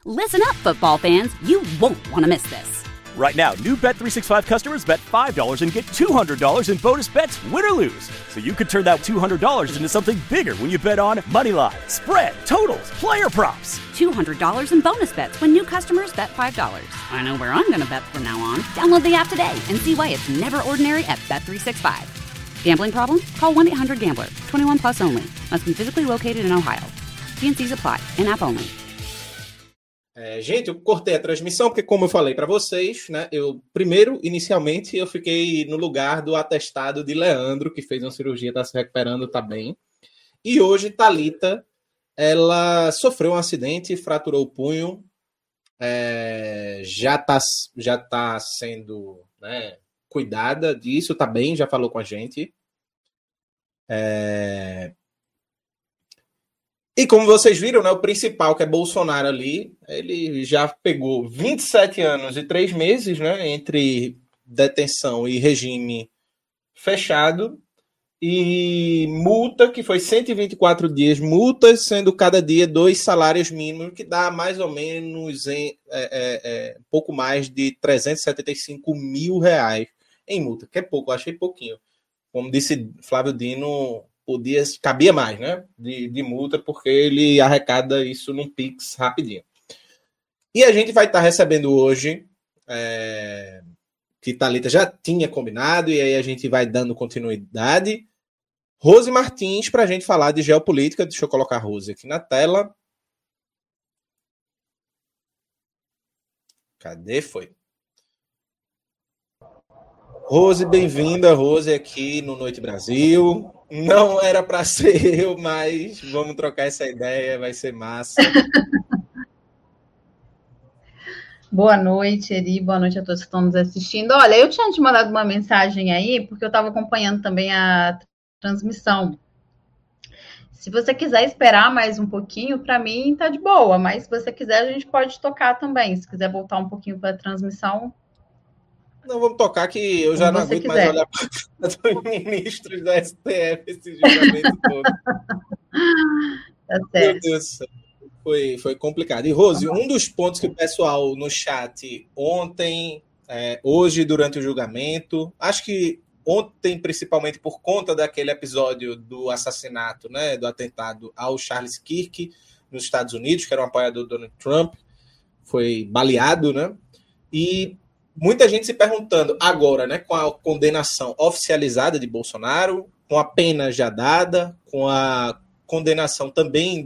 Listen up, football fans. You won't want to miss this. Right now, new Bet365 customers bet $5 and get $200 in bonus bets, win or lose. So you could turn that $200 into something bigger when you bet on moneyline, spread, totals, player props. $200 in bonus bets when new customers bet $5. I know where I'm going to bet from now on. Download the app today and see why it's never ordinary at Bet365. Gambling problem? Call 1-800-GAMBLER. 21 plus only. Must be physically located in Ohio. T&Cs apply. In-app only. Gente, eu cortei a transmissão porque, como eu falei para vocês, né, inicialmente, eu fiquei no lugar do atestado de Leandro, que fez uma cirurgia, está se recuperando, está bem. E hoje, Thalita, ela sofreu um acidente, fraturou o punho, já tá sendo, né, cuidada disso, está bem, já falou com a gente. E como vocês viram, né, o principal, que é Bolsonaro ali, ele já pegou 27 anos e 3 meses, né, entre detenção e regime fechado, e multa, que foi 124 dias, multas, sendo cada dia 2 salários mínimos, que dá mais ou menos pouco mais de R$375 mil em multa, que é pouco, eu achei pouquinho. Como disse Flávio Dino, cabia mais, né, de multa, porque ele arrecada isso num Pix rapidinho. E a gente vai estar recebendo hoje, que Thalita já tinha combinado, e aí a gente vai dando continuidade, Rose Martins, para a gente falar de geopolítica. Deixa eu colocar a Rose aqui na tela. Cadê? Foi. Rose, bem-vinda, Rose, aqui no Noite Brasil. Não era para ser eu, mas vamos trocar essa ideia, vai ser massa. Boa noite, Eri, boa noite a todos que estão nos assistindo. Olha, eu tinha te mandado uma mensagem aí, porque eu estava acompanhando também a transmissão. Se você quiser esperar mais um pouquinho, para mim tá de boa, mas se você quiser, a gente pode tocar também. Se quiser voltar um pouquinho para a transmissão... Não, vamos tocar, que eu já não aguento mais olhar para os ministros da STF, esse julgamento todo. Tá certo. Meu Deus do céu. Foi complicado. E, Rose, um dos pontos que o pessoal no chat ontem, hoje, durante o julgamento, acho que ontem, principalmente por conta daquele episódio do assassinato, né, do atentado ao Charles Kirk, nos Estados Unidos, que era um apoiador do Donald Trump, foi baleado, né? E muita gente se perguntando agora, né, com a condenação oficializada de Bolsonaro, com a pena já dada, com a condenação também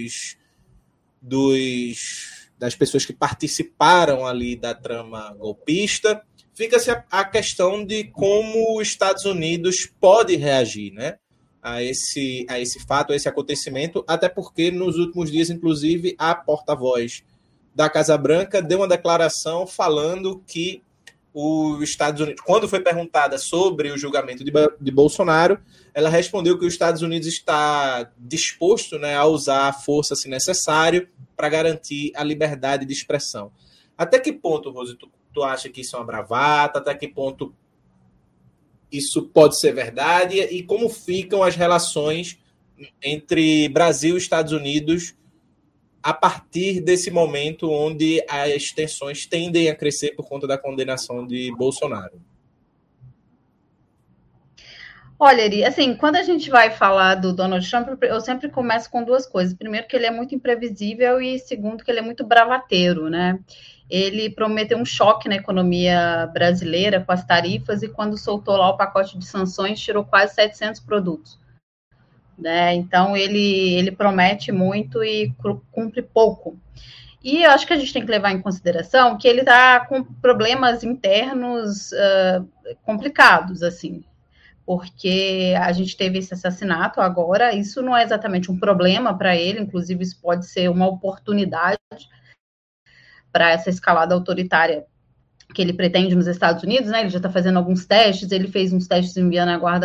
das pessoas que participaram ali da trama golpista, fica-se a questão de como os Estados Unidos pode reagir, né, a esse fato, a esse acontecimento, até porque nos últimos dias, inclusive, a porta-voz da Casa Branca deu uma declaração falando que os Estados Unidos, quando foi perguntada sobre o julgamento de Bolsonaro, ela respondeu que os Estados Unidos está disposto, né, a usar a força, se necessário, para garantir a liberdade de expressão. Até que ponto, Rose, tu acha que isso é uma bravata? Até que ponto isso pode ser verdade? E como ficam as relações entre Brasil e Estados Unidos a partir desse momento onde as tensões tendem a crescer por conta da condenação de Bolsonaro? Olha, Eri, assim, quando a gente vai falar do Donald Trump, eu sempre começo com 2 coisas. Primeiro, que ele é muito imprevisível, e segundo, que ele é muito bravateiro, né? Ele prometeu um choque na economia brasileira com as tarifas, e quando soltou lá o pacote de sanções, tirou quase 700 produtos. Né? Então, ele promete muito e cumpre pouco. E eu acho que a gente tem que levar em consideração que ele está com problemas internos complicados, assim, porque a gente teve esse assassinato agora, isso não é exatamente um problema para ele, inclusive isso pode ser uma oportunidade para essa escalada autoritária que ele pretende nos Estados Unidos, né? Ele já está fazendo alguns testes, ele fez uns testes enviando a Guarda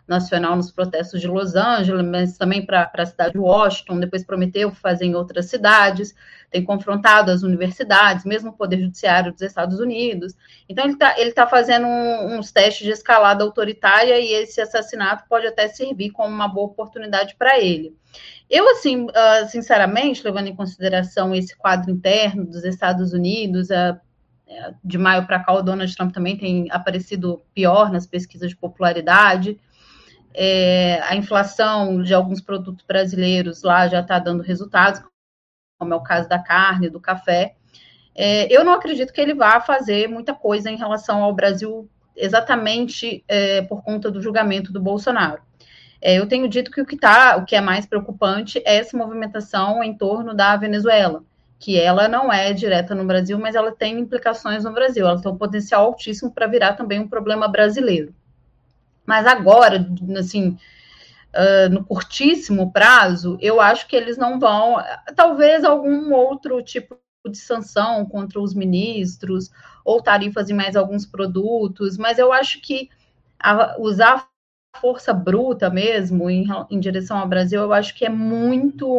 nacional nos protestos de Los Angeles, mas também para a cidade de Washington, depois prometeu fazer em outras cidades, tem confrontado as universidades, mesmo o Poder Judiciário dos Estados Unidos. Então, ele tá fazendo uns testes de escalada autoritária e esse assassinato pode até servir como uma boa oportunidade para ele. Eu, assim, sinceramente, levando em consideração esse quadro interno dos Estados Unidos, de maio para cá, o Donald Trump também tem aparecido pior nas pesquisas de popularidade. A inflação de alguns produtos brasileiros lá já está dando resultados, como é o caso da carne, do café. Eu não acredito que ele vá fazer muita coisa em relação ao Brasil, exatamente por conta do julgamento do Bolsonaro. Eu tenho dito que o que é mais preocupante é essa movimentação em torno da Venezuela, que ela não é direta no Brasil, mas ela tem implicações no Brasil, ela tem um potencial altíssimo para virar também um problema brasileiro. Mas agora, assim, no curtíssimo prazo, eu acho que eles não vão, talvez algum outro tipo de sanção contra os ministros, ou tarifas em mais alguns produtos, mas eu acho que usar força bruta mesmo em direção ao Brasil, eu acho que é muito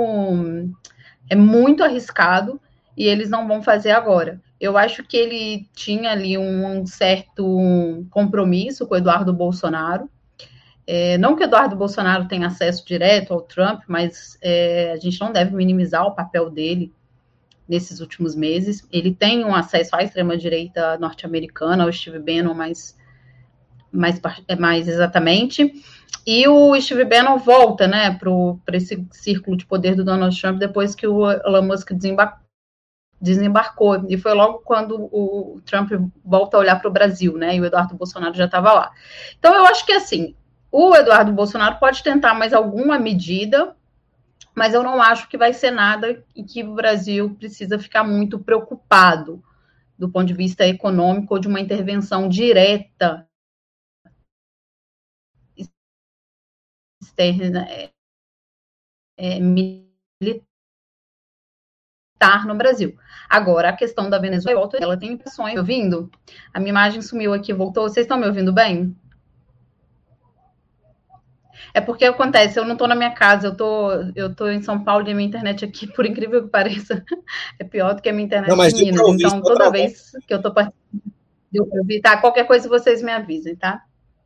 arriscado e eles não vão fazer agora. Eu acho que ele tinha ali um certo compromisso com o Eduardo Bolsonaro. Não que o Eduardo Bolsonaro tenha acesso direto ao Trump, mas a gente não deve minimizar o papel dele nesses últimos meses. Ele tem um acesso à extrema-direita norte-americana, ao Steve Bannon mais exatamente, e o Steve Bannon volta, né, para esse círculo de poder do Donald Trump depois que o Elon Musk desembarcou, e foi logo quando o Trump volta a olhar para o Brasil, né, e o Eduardo Bolsonaro já estava lá. Então eu acho que assim, o Eduardo Bolsonaro pode tentar mais alguma medida, mas eu não acho que vai ser nada em que o Brasil precisa ficar muito preocupado do ponto de vista econômico ou de uma intervenção direta externa militar no Brasil. Agora, a questão da Venezuela, ela tem impressões. Me ouvindo? A minha imagem sumiu aqui, voltou. Vocês estão me ouvindo bem? É porque acontece, eu não estou na minha casa, eu tô em São Paulo e a minha internet aqui, por incrível que pareça, é pior do que a minha internet em Minas. Então, toda vez que eu estou participando, deu para ouvir, tá? Qualquer coisa vocês me avisem, tá?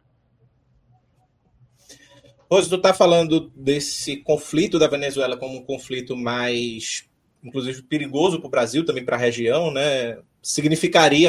Rose, tu está falando desse conflito da Venezuela como um conflito mais, inclusive, perigoso para o Brasil, também para a região, né? Significaria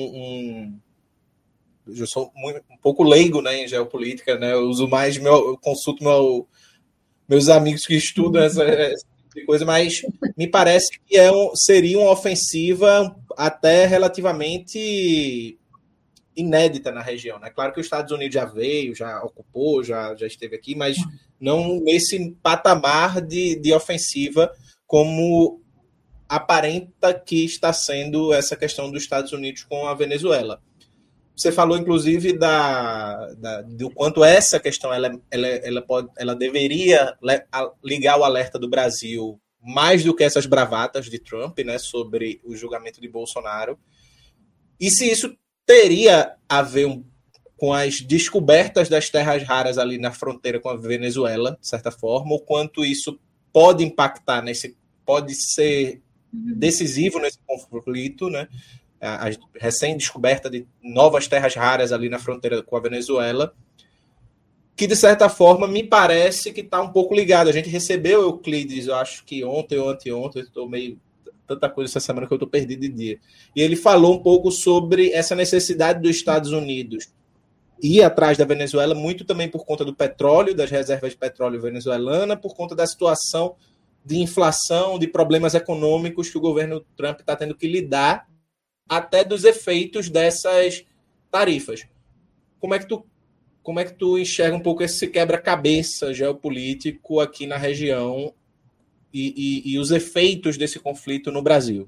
eu sou um pouco leigo, né, em geopolítica, né? Eu uso mais, eu consulto meus amigos que estudam essa tipo de coisa, mas me parece que seria uma ofensiva até relativamente inédita na região, né? Claro que os Estados Unidos já veio, já ocupou, já esteve aqui, mas não nesse patamar de ofensiva como aparenta que está sendo essa questão dos Estados Unidos com a Venezuela. Você falou, inclusive, do quanto essa questão ela deveria ligar o alerta do Brasil mais do que essas bravatas de Trump, né, sobre o julgamento de Bolsonaro. E se isso teria a ver com as descobertas das terras raras ali na fronteira com a Venezuela, de certa forma, o quanto isso pode impactar pode ser decisivo nesse conflito, né? A recém-descoberta de novas terras raras ali na fronteira com a Venezuela, que, de certa forma, me parece que está um pouco ligado. A gente recebeu Euclides, eu acho que ontem ou anteontem, eu estou meio... tanta coisa essa semana que eu estou perdido de dia. E ele falou um pouco sobre essa necessidade dos Estados Unidos ir atrás da Venezuela, muito também por conta do petróleo, das reservas de petróleo venezuelana, por conta da situação de inflação, de problemas econômicos que o governo Trump está tendo que lidar, até dos efeitos dessas tarifas. Como é que tu enxerga um pouco esse quebra-cabeça geopolítico aqui na região e os efeitos desse conflito no Brasil?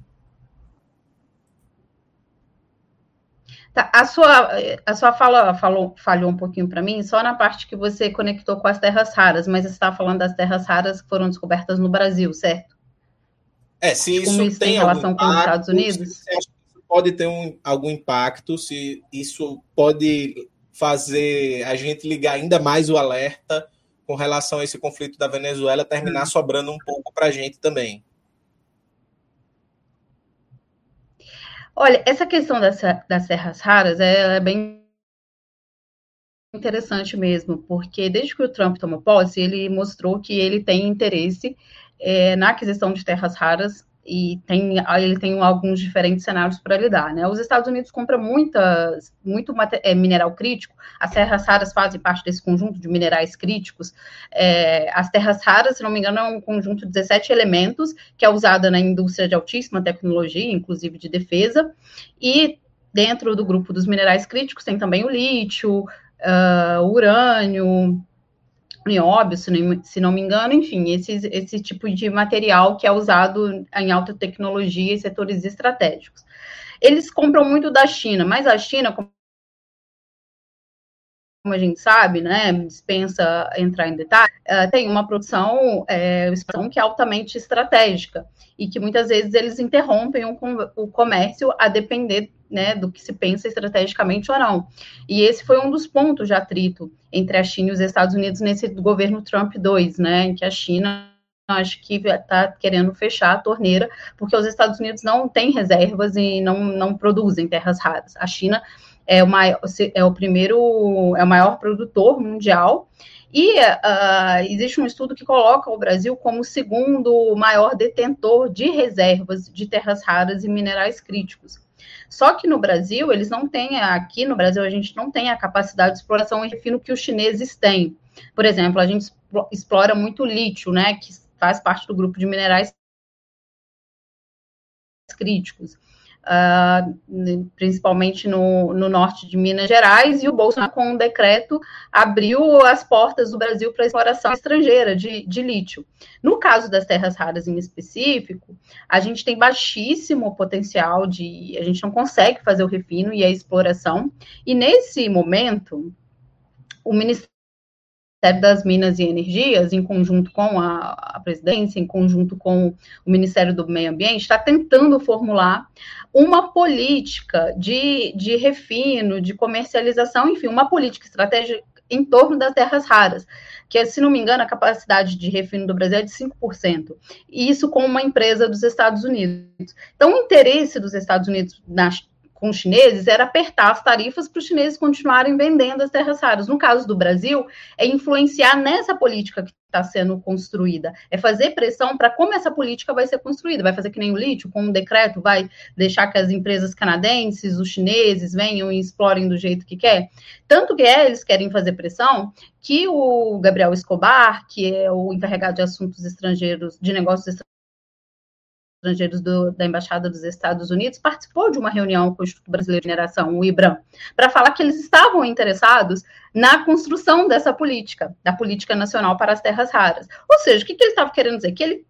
Tá, a sua fala falhou um pouquinho para mim, só na parte que você conectou com as terras raras, mas você estava falando das terras raras que foram descobertas no Brasil, certo? Se isso como isso tem relação com os Estados Unidos? Você acha que isso pode ter algum impacto, se isso pode fazer a gente ligar ainda mais o alerta com relação a esse conflito da Venezuela, terminar sobrando um pouco para a gente também. Olha, essa questão das terras raras é bem interessante mesmo, porque desde que o Trump tomou posse, ele mostrou que ele tem interesse na aquisição de terras raras e ele tem alguns diferentes cenários para lidar, né? Os Estados Unidos compram muito mineral crítico, as terras raras fazem parte desse conjunto de minerais críticos. As terras raras, se não me engano, é um conjunto de 17 elementos que é usado na indústria de altíssima tecnologia, inclusive de defesa, e dentro do grupo dos minerais críticos tem também o lítio, o urânio, nióbio, se não me engano, enfim, esse tipo de material que é usado em alta tecnologia e setores estratégicos. Eles compram muito da China, mas a China, como a gente sabe, né, dispensa entrar em detalhe, tem uma produção que é altamente estratégica e que muitas vezes eles interrompem o comércio a depender, né, do que se pensa estrategicamente ou não. E esse foi um dos pontos de atrito entre a China e os Estados Unidos nesse governo Trump 2, né, em que a China acho que está querendo fechar a torneira, porque os Estados Unidos não têm reservas e não produzem terras raras. A China é o maior produtor mundial, e existe um estudo que coloca o Brasil como o segundo maior detentor de reservas de terras raras e minerais críticos. Só que no Brasil, aqui no Brasil, a gente não tem a capacidade de exploração e refino que os chineses têm. Por exemplo, a gente explora muito lítio, né, que faz parte do grupo de minerais críticos. Principalmente no norte de Minas Gerais, e o Bolsonaro, com um decreto, abriu as portas do Brasil para a exploração estrangeira de lítio. No caso das terras raras em específico, a gente tem baixíssimo potencial a gente não consegue fazer o refino e a exploração, e nesse momento, o Ministério das Minas e Energias, em conjunto com a presidência, em conjunto com o Ministério do Meio Ambiente, está tentando formular uma política de refino, de comercialização, enfim, uma política estratégica em torno das terras raras, que, se não me engano, a capacidade de refino do Brasil é de 5%, e isso com uma empresa dos Estados Unidos. Então, o interesse dos Estados Unidos com os chineses era apertar as tarifas para os chineses continuarem vendendo as terras raras. No caso do Brasil, é influenciar nessa política que está sendo construída, é fazer pressão para como essa política vai ser construída. Vai fazer que nem o lítio, com um decreto, vai deixar que as empresas canadenses, os chineses, venham e explorem do jeito que quer? Tanto que eles querem fazer pressão que o Gabriel Escobar, que é o encarregado de assuntos estrangeiros, de negócios estrangeiros da Embaixada dos Estados Unidos, participou de uma reunião com o Instituto Brasileiro de Mineração, o IBRAM, para falar que eles estavam interessados na construção dessa política, da política nacional para as terras raras. Ou seja, o que ele estava querendo dizer? Que ele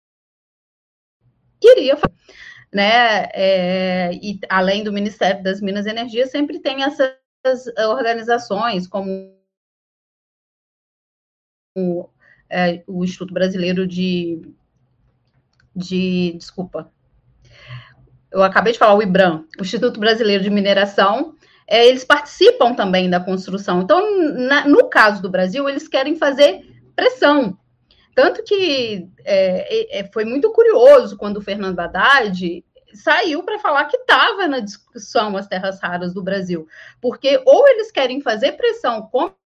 queria, né, e além do Ministério das Minas e Energia, sempre tem essas organizações, como o Instituto Brasileiro desculpa, eu acabei de falar o IBRAM, o Instituto Brasileiro de Mineração, eles participam também da construção. Então, no caso do Brasil, eles querem fazer pressão. Tanto que foi muito curioso quando o Fernando Haddad saiu para falar que estava na discussão as terras raras do Brasil, porque ou eles querem fazer pressão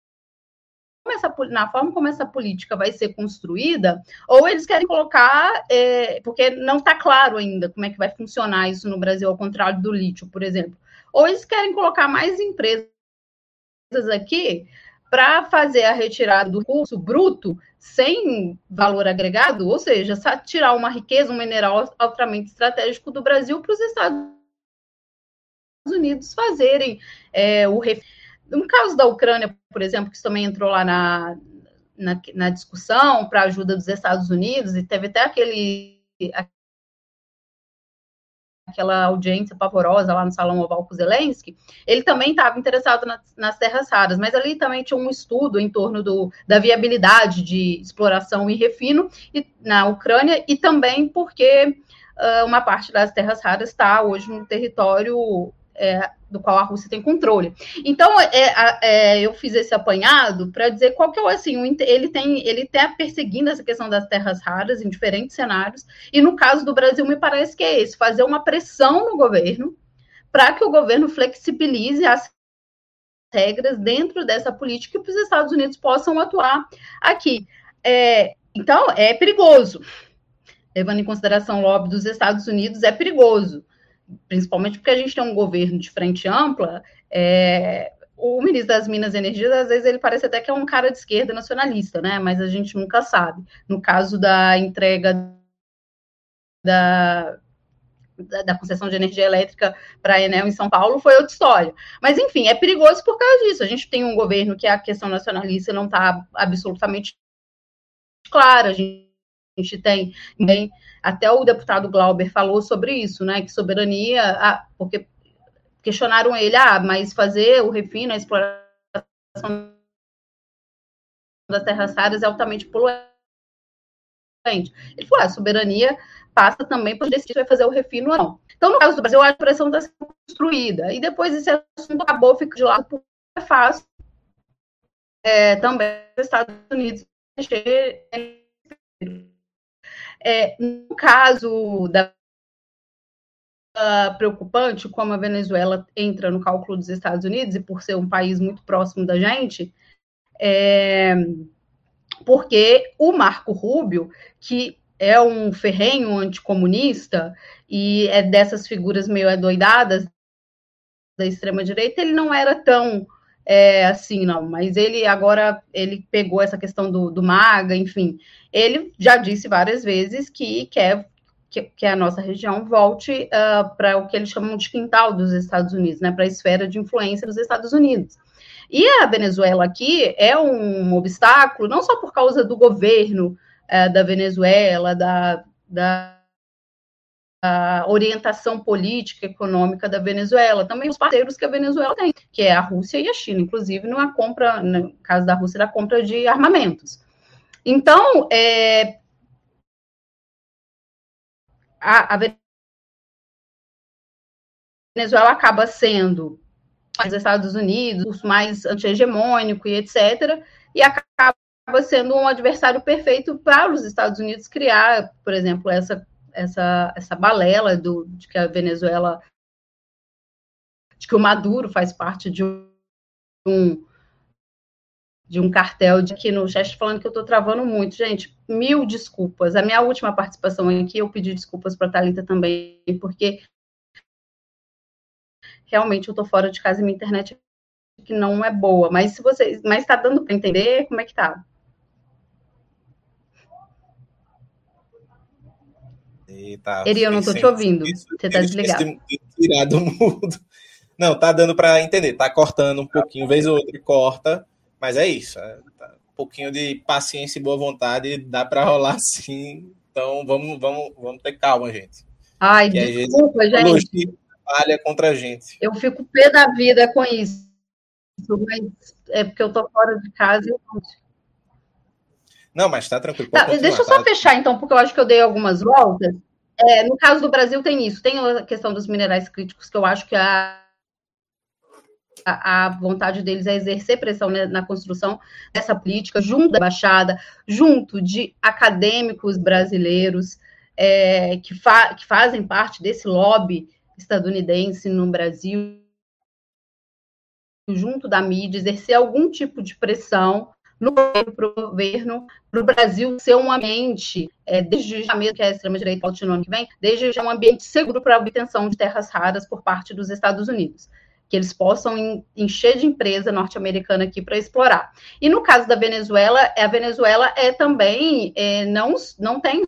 na forma como essa política vai ser construída, ou eles querem colocar, porque não está claro ainda como é que vai funcionar isso no Brasil, ao contrário do lítio, por exemplo. Ou eles querem colocar mais empresas aqui para fazer a retirada do recurso bruto sem valor agregado, ou seja, tirar uma riqueza, um mineral altamente estratégico do Brasil para os Estados Unidos fazerem o refino. No caso da Ucrânia, por exemplo, que isso também entrou lá na discussão para a ajuda dos Estados Unidos, e teve até aquela audiência pavorosa lá no Salão Oval com o Zelensky, ele também estava interessado nas terras raras, mas ali também tinha um estudo em torno da viabilidade de exploração e refino na Ucrânia, e também porque uma parte das terras raras está hoje no território do qual a Rússia tem controle. Então, eu fiz esse apanhado para dizer qual que é ele tem perseguindo essa questão das terras raras em diferentes cenários, e no caso do Brasil, me parece que é esse, fazer uma pressão no governo para que o governo flexibilize as regras dentro dessa política e que os Estados Unidos possam atuar aqui. Então, é perigoso. Levando em consideração o lobby dos Estados Unidos, é perigoso. Principalmente porque a gente tem um governo de frente ampla. O ministro das Minas e Energia, às vezes, ele parece até que é um cara de esquerda nacionalista, né? Mas a gente nunca sabe. No caso da entrega da concessão de energia elétrica para a Enel em São Paulo, foi outra história. Mas, enfim, é perigoso por causa disso. A gente tem um governo que a questão nacionalista não está absolutamente clara. A gente tem também, até o deputado Glauber falou sobre isso, né? Que soberania, porque questionaram ele, mas fazer o refino, a exploração das terras raras é altamente poluente. Ele falou, a soberania passa também por decidir se vai fazer o refino ou não. Então, no caso do Brasil, a pressão está sendo construída. E depois esse assunto acabou ficando de lado, porque é fácil também os Estados Unidos mexer. No caso preocupante, como a Venezuela entra no cálculo dos Estados Unidos, e por ser um país muito próximo da gente, porque o Marco Rubio, que é um ferrenho anticomunista e é dessas figuras meio adoidadas da extrema-direita, ele não era tão assim, não, mas ele pegou essa questão do MAGA, enfim, ele já disse várias vezes que quer que a nossa região volte para o que eles chamam de quintal dos Estados Unidos, né, para a esfera de influência dos Estados Unidos. E a Venezuela aqui é um obstáculo, não só por causa do governo da Venezuela, da orientação política, econômica da Venezuela, também os parceiros que a Venezuela tem, que é a Rússia e a China, inclusive numa compra, no caso da Rússia, da compra de armamentos. Então, a Venezuela acaba sendo os Estados Unidos, mais anti-hegemônico e etc., e acaba sendo um adversário perfeito para os Estados Unidos criar, por exemplo, essa balela de que a Venezuela, de que o Maduro faz parte de um cartel, de que no chat falando que eu estou travando muito. Gente, 1000 desculpas. A minha última participação aqui, eu pedi desculpas para a Thalita também, porque realmente eu estou fora de casa e minha internet que não é boa, mas está dando para entender como é que tá? Eri, eu não estou te ouvindo. Você está desligado. Tirado mudo. Não, tá dando para entender. Tá cortando um pouquinho, vez ou outra corta, mas é isso. Um pouquinho de paciência e boa vontade dá para rolar sim. Então vamos ter calma, gente. Ai, desculpa, gente. Falha contra a gente. Eu fico pé da vida com isso, mas é porque eu tô fora de casa e eu não. Não, mas tá tranquilo. Deixa eu só fechar, então, porque eu acho que eu dei algumas voltas. No caso do Brasil tem isso. Tem a questão dos minerais críticos, que eu acho que a vontade deles é exercer pressão na construção dessa política, junto da embaixada, junto de acadêmicos brasileiros que fazem parte desse lobby estadunidense no Brasil, junto da mídia, exercer algum tipo de pressão no governo, para o Brasil ser um ambiente, desde já mesmo que a extrema-direita autonômica vem, desde já um ambiente seguro para a obtenção de terras raras por parte dos Estados Unidos, que eles possam encher de empresa norte-americana aqui para explorar. E no caso da Venezuela, a Venezuela também não tem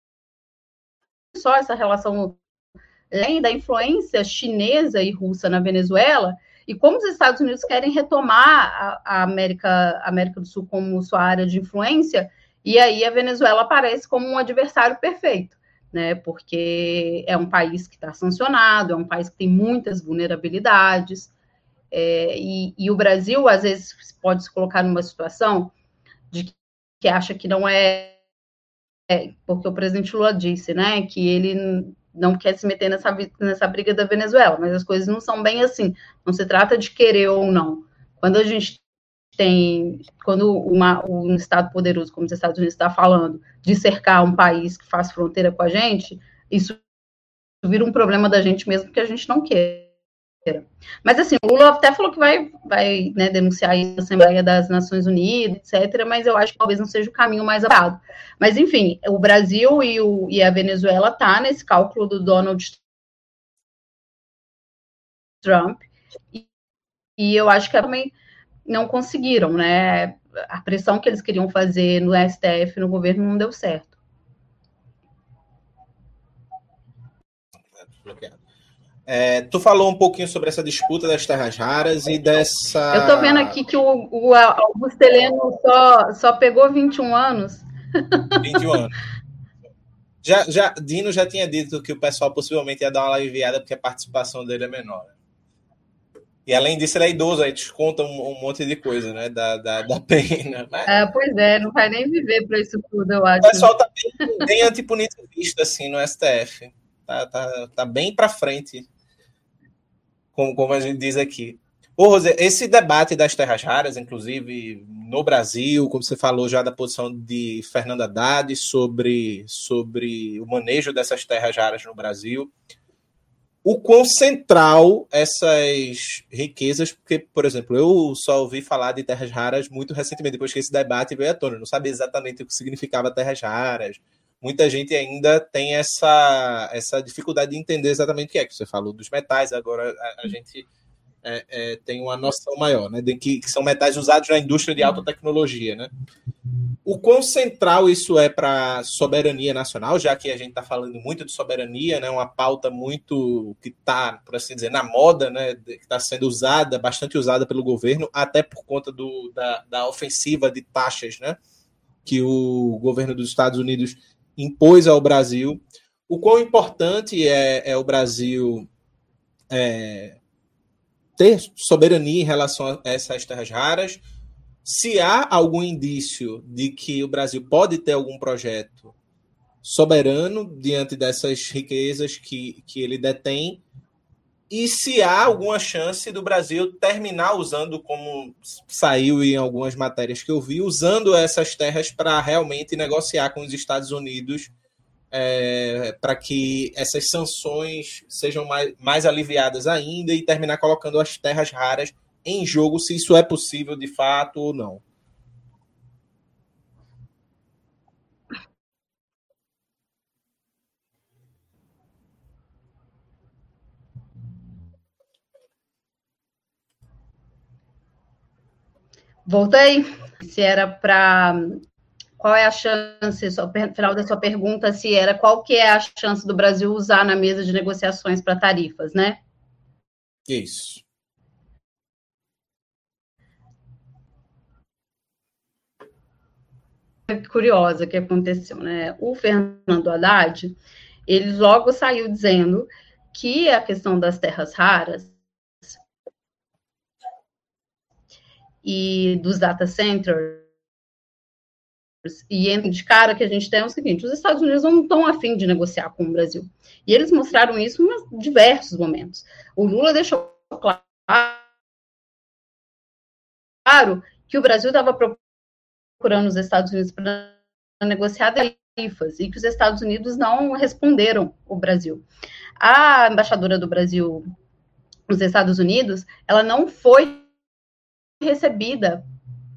só essa relação além da influência chinesa e russa na Venezuela, e como os Estados Unidos querem retomar a América do Sul como sua área de influência, e aí a Venezuela aparece como um adversário perfeito, né? Porque é um país que está sancionado, é um país que tem muitas vulnerabilidades, e o Brasil, às vezes, pode se colocar numa situação de que acha que não porque o presidente Lula disse, né, que ele não quer se meter nessa briga da Venezuela, mas as coisas não são bem assim. Não se trata de querer ou não. Quando a gente quando um Estado poderoso, como os Estados Unidos está falando, de cercar um país que faz fronteira com a gente, isso vira um problema da gente mesmo que a gente não queira. Mas, assim, o Lula até falou que vai né, denunciar isso na Assembleia das Nações Unidas, etc., mas eu acho que talvez não seja o caminho mais adequado. Mas, enfim, o Brasil e a Venezuela tá nesse cálculo do Donald Trump, e eu acho que também não conseguiram, né? A pressão que eles queriam fazer no STF, no governo, não deu certo. Tu falou um pouquinho sobre essa disputa das terras raras e dessa... Eu tô vendo aqui que o Augusto Heleno só pegou 21 anos. 21 anos. Dino já tinha dito que o pessoal possivelmente ia dar uma aliviada porque a participação dele é menor. E além disso, ele é idoso, aí desconta um monte de coisa, né? Da pena. Mas... pois é, não vai nem viver para isso tudo, eu acho. O pessoal tá bem antipunitivista, assim, no STF. Tá bem para frente, como a gente diz aqui. Ô, Rosê, esse debate das terras raras, inclusive no Brasil, como você falou já da posição de Fernando Haddad sobre o manejo dessas terras raras no Brasil, o quão central essas riquezas, porque, por exemplo, eu só ouvi falar de terras raras muito recentemente, depois que esse debate veio à tona, eu não sabia exatamente o que significava terras raras. Muita gente ainda tem essa dificuldade de entender exatamente o que é, que você falou dos metais, agora a gente tem uma noção maior, né, de que são metais usados na indústria de alta tecnologia, né? O quão central isso é para a soberania nacional, já que a gente está falando muito de soberania, né, uma pauta muito que está, por assim dizer, na moda, né, que está sendo bastante usada pelo governo, até por conta da ofensiva de taxas, né, que o governo dos Estados Unidos impôs ao Brasil. O quão importante é o Brasil ter soberania em relação a essas terras raras? Se há algum indício de que o Brasil pode ter algum projeto soberano diante dessas riquezas que ele detém, e se há alguma chance do Brasil terminar usando, como saiu em algumas matérias que eu vi, usando essas terras para realmente negociar com os Estados Unidos para que essas sanções sejam mais aliviadas ainda e terminar colocando as terras raras em jogo, se isso é possível de fato ou não. Voltei. Se era para... Qual é a chance, no final da sua pergunta, se era qual que é a chance do Brasil usar na mesa de negociações para tarifas, né? Isso. Curiosa que aconteceu, né? O Fernando Haddad, ele logo saiu dizendo que a questão das terras raras e dos data centers, e de cara que a gente tem é o seguinte: os Estados Unidos não estão a fim de negociar com o Brasil. E eles mostraram isso em diversos momentos. O Lula deixou claro que o Brasil estava procurando os Estados Unidos para negociar tarifas e que os Estados Unidos não responderam o Brasil. A embaixadora do Brasil nos Estados Unidos, ela não foi recebida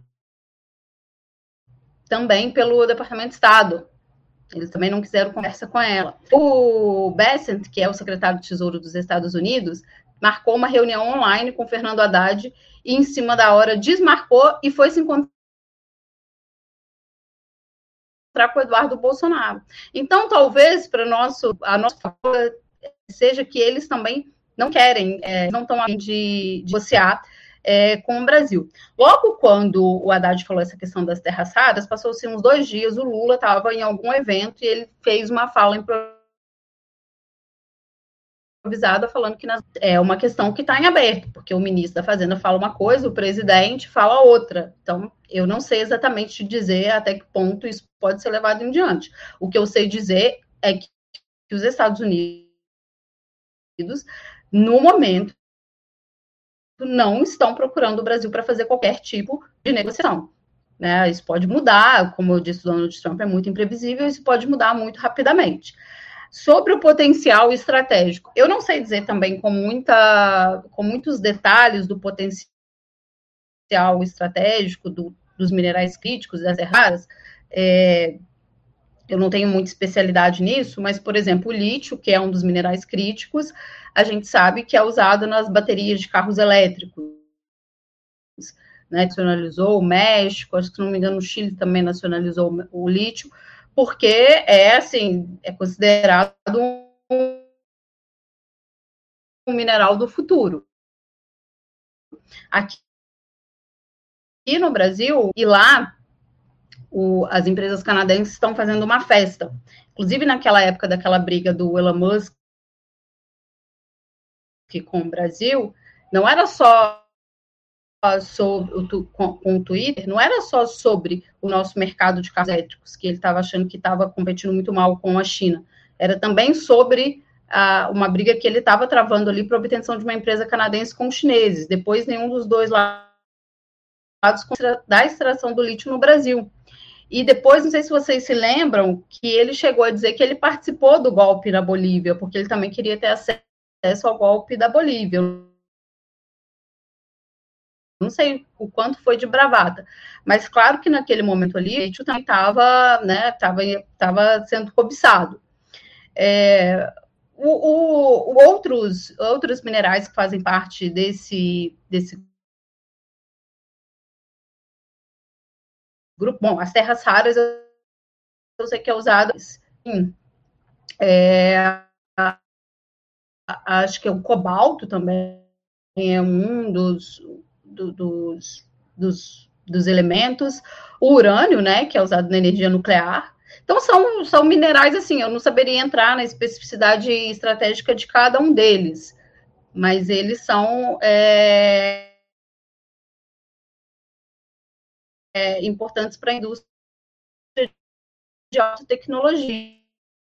também pelo Departamento de Estado. Eles também não quiseram conversa com ela. O Bessent, que é o secretário de Tesouro dos Estados Unidos, marcou uma reunião online com o Fernando Haddad e, em cima da hora, desmarcou e foi se encontrar com o Eduardo Bolsonaro. Então, talvez, para a nossa favor, seja que eles também não querem, não estão a fim de negociar com o Brasil. Logo quando o Haddad falou essa questão das terras raras, passou-se uns 2 dias, o Lula estava em algum evento e ele fez uma fala improvisada falando que é uma questão que está em aberto, porque o ministro da Fazenda fala uma coisa, o presidente fala outra. Então, eu não sei exatamente dizer até que ponto isso pode ser levado em diante. O que eu sei dizer é que os Estados Unidos no momento, não estão procurando o Brasil para fazer qualquer tipo de negociação. Né? Isso pode mudar, como eu disse, o Donald Trump é muito imprevisível, isso pode mudar muito rapidamente. Sobre o potencial estratégico, eu não sei dizer também com muitos detalhes do potencial estratégico dos minerais críticos, das raras. Eu não tenho muita especialidade nisso, mas, por exemplo, o lítio, que é um dos minerais críticos, a gente sabe que é usado nas baterias de carros elétricos. Né, nacionalizou o México, acho que, se não me engano, o Chile também nacionalizou o lítio, porque é considerado um mineral do futuro. Aqui no Brasil, e lá, as empresas canadenses estão fazendo uma festa. Inclusive, naquela época daquela briga do Elon Musk com o Brasil, não era só com o Twitter, não era só sobre o nosso mercado de carros elétricos, que ele estava achando que estava competindo muito mal com a China. Era também sobre uma briga que ele estava travando ali para obtenção de uma empresa canadense com os chineses. Depois, nenhum dos dois lados da extração do lítio no Brasil. E depois, não sei se vocês se lembram, que ele chegou a dizer que ele participou do golpe na Bolívia, porque ele também queria ter acesso ao golpe da Bolívia. Não sei o quanto foi de bravata, mas claro que naquele momento ali, o lítio também estava, né, tava sendo cobiçado. Outros minerais que fazem parte desse grupo, bom, as terras raras eu sei que é usado, acho que o cobalto também é um dos elementos, o urânio, né, que é usado na energia nuclear. Então, são minerais, assim, eu não saberia entrar na especificidade estratégica de cada um deles, mas eles são importantes para a indústria de alta tecnologia.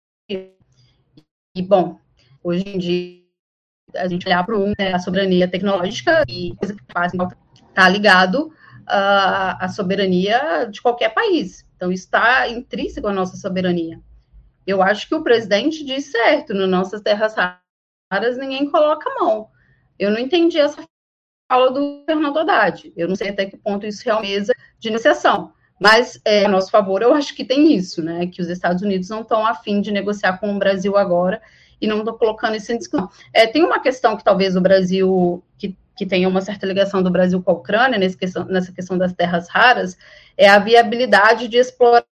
E, bom, hoje em dia, a gente olhar para a soberania tecnológica e coisa que fazem está ligado à soberania de qualquer país. Então, isso está intrínseco à nossa soberania. Eu acho que o presidente diz certo, nas nossas terras raras ninguém coloca a mão. Eu não entendi essa fala do Fernando Haddad. Eu não sei até que ponto isso realmente é mesa de negociação. Mas, a nosso favor, eu acho que tem isso, né? Que os Estados Unidos não estão a fim de negociar com o Brasil agora e não estão colocando isso em discussão. Tem uma questão que talvez o Brasil, que tenha uma certa ligação do Brasil com a Ucrânia, nessa questão das terras raras, é a viabilidade de exploração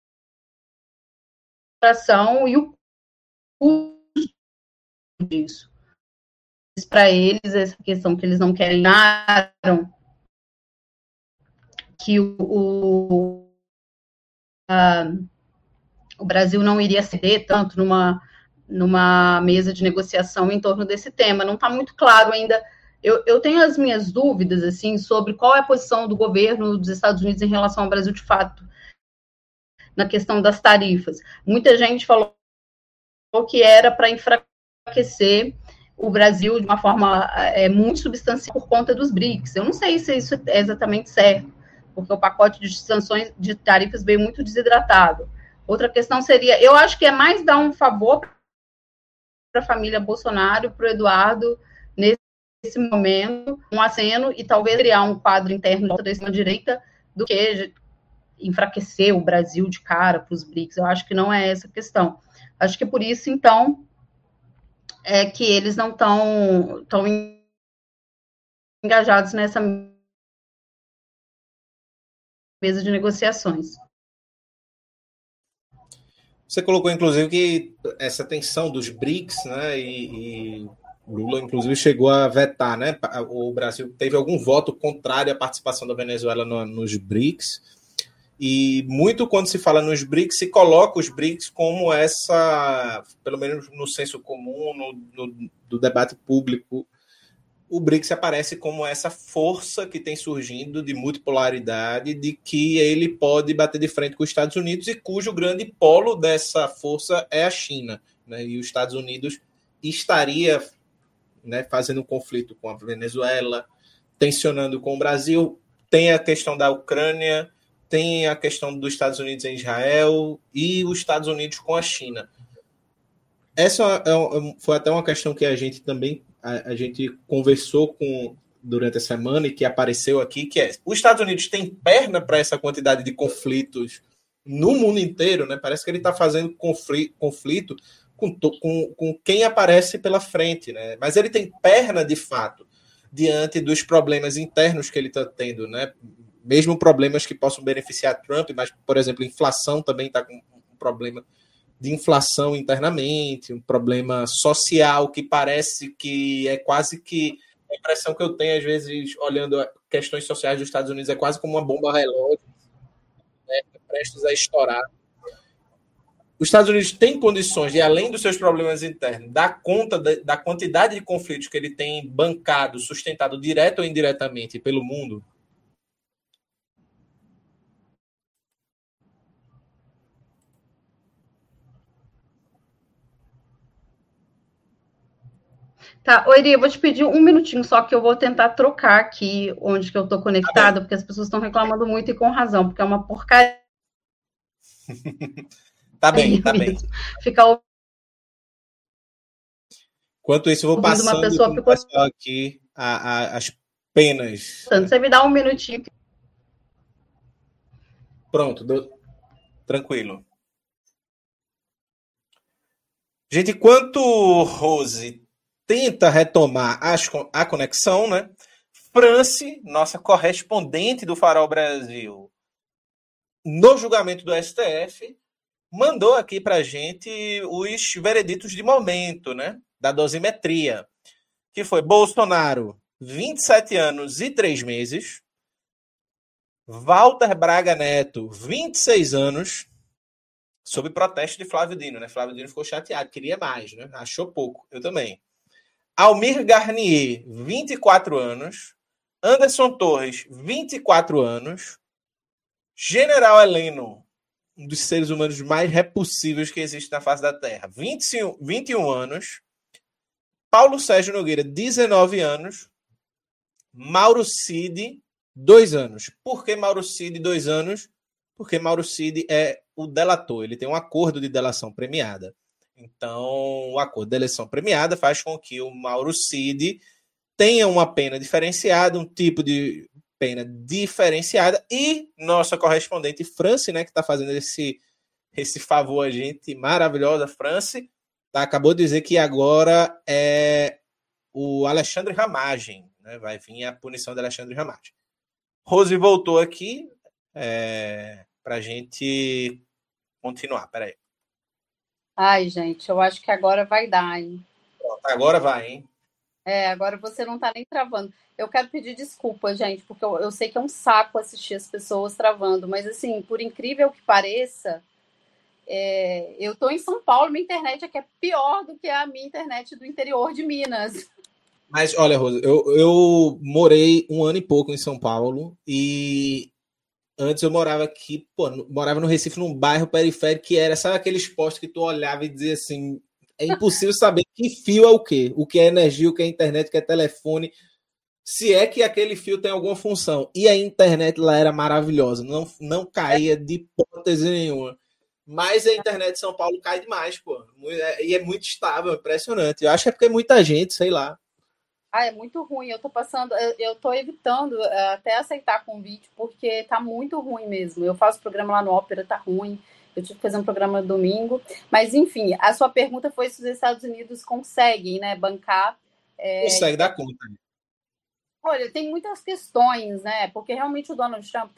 e o custo disso. Para eles, essa questão que eles não querem nada, que o Brasil não iria ceder tanto numa mesa de negociação em torno desse tema. Não está muito claro ainda. Eu tenho as minhas dúvidas, assim, sobre qual é a posição do governo dos Estados Unidos em relação ao Brasil de fato, na questão das tarifas. Muita gente falou que era para enfraquecer o Brasil de uma forma muito substancial por conta dos BRICS. Eu não sei se isso é exatamente certo, porque o pacote de sanções de tarifas veio muito desidratado. Outra questão seria, eu acho que é mais dar um favor para a família Bolsonaro, para o Eduardo, nesse momento, um aceno e talvez criar um quadro interno da extrema-direita do que enfraquecer o Brasil de cara para os BRICS. Eu acho que não é essa a questão. Acho que por isso, então, é que eles não estão engajados nessa mesa de negociações. Você colocou, inclusive, que essa tensão dos BRICS, né, e Lula, inclusive, chegou a vetar, né? O Brasil teve algum voto contrário à participação da Venezuela nos BRICS, e muito quando se fala nos BRICS, se coloca os BRICS como essa, pelo menos no senso comum, do debate público, o BRICS aparece como essa força que tem surgindo de multipolaridade, de que ele pode bater de frente com os Estados Unidos e cujo grande polo dessa força é a China, né? E os Estados Unidos estaria né, fazendo um conflito com a Venezuela, tensionando com o Brasil, tem a questão da Ucrânia, tem a questão dos Estados Unidos em Israel e os Estados Unidos com a China. Essa foi até uma questão que a gente também a gente conversou durante a semana e que apareceu aqui, que é: os Estados Unidos têm perna para essa quantidade de conflitos no mundo inteiro, né? Parece que ele está fazendo conflito com quem aparece pela frente, né? Mas ele tem perna, de fato, diante dos problemas internos que ele está tendo, né? Mesmo problemas que possam beneficiar Trump, mas, por exemplo, a inflação também está com um problema de inflação internamente, um problema social que parece que é quase que... A impressão que eu tenho, às vezes, olhando questões sociais dos Estados Unidos, é quase como uma bomba relógio, né, prestes a estourar. Os Estados Unidos têm condições de, além dos seus problemas internos, dar conta da quantidade de conflitos que ele tem bancado, sustentado direto ou indiretamente pelo mundo? Tá, Oiri, eu vou te pedir um minutinho só que eu vou tentar trocar aqui onde que eu tô conectada, porque as pessoas estão reclamando muito e com razão, porque é uma porcaria. Tá bem, tá bem. Ficar Enquanto isso, eu vou passando uma pessoa o pessoal aqui as penas. Você me dá um minutinho. Pronto, tranquilo. Gente, enquanto Rose tenta retomar a conexão, né? Franci, nossa correspondente do Farol Brasil, no julgamento do STF, mandou aqui para a gente os vereditos de momento, né? Da dosimetria, que foi Bolsonaro, 27 anos e 3 meses, Walter Braga Neto, 26 anos, sob protesto de Flávio Dino, né? Flávio Dino ficou chateado, queria mais, né? Achou pouco, eu também. Almir Garnier, 24 anos, Anderson Torres, 24 anos, General Heleno, um dos seres humanos mais repulsíveis que existe na face da Terra, 21 anos, Paulo Sérgio Nogueira, 19 anos, Mauro Cid, 2 anos. Por que Mauro Cid, 2 anos? Porque Mauro Cid é o delator, ele tem um acordo de delação premiada. Então, o acordo de delação premiada faz com que o Mauro Cid tenha uma pena diferenciada, um tipo de pena diferenciada, e nossa correspondente Franci, né, que está fazendo esse favor a gente, maravilhosa Franci, acabou de dizer que agora é o Alexandre Ramagem, né, vai vir a punição de Alexandre Ramagem. Rose voltou aqui para a gente continuar, peraí. Ai, gente, eu acho que agora vai dar, hein? Pronto, agora vai, hein? Agora você não tá nem travando. Eu quero pedir desculpa, gente, porque eu sei que é um saco assistir as pessoas travando, mas, assim, por incrível que pareça, eu tô em São Paulo, minha internet aqui é pior do que a minha internet do interior de Minas. Mas, olha, Rosa, eu morei 1 ano e pouco em São Paulo e antes eu morava aqui, morava no Recife, num bairro periférico que era, sabe, aqueles postos que tu olhava e dizia assim, é impossível saber que fio é o que é energia, o que é internet, o que é telefone, se é que aquele fio tem alguma função. E a internet lá era maravilhosa, não caía de hipótese nenhuma. Mas a internet de São Paulo cai demais, pô. E é muito estável, impressionante. Eu acho que é porque é muita gente, sei lá. É muito ruim. Eu tô evitando até aceitar convite, porque tá muito ruim mesmo. Eu faço programa lá no Ópera, tá ruim. Eu tive que fazer um programa domingo. Mas, enfim, a sua pergunta foi se os Estados Unidos conseguem, né, bancar. Consegue dar conta. Olha, tem muitas questões, né? Porque realmente o Donald Trump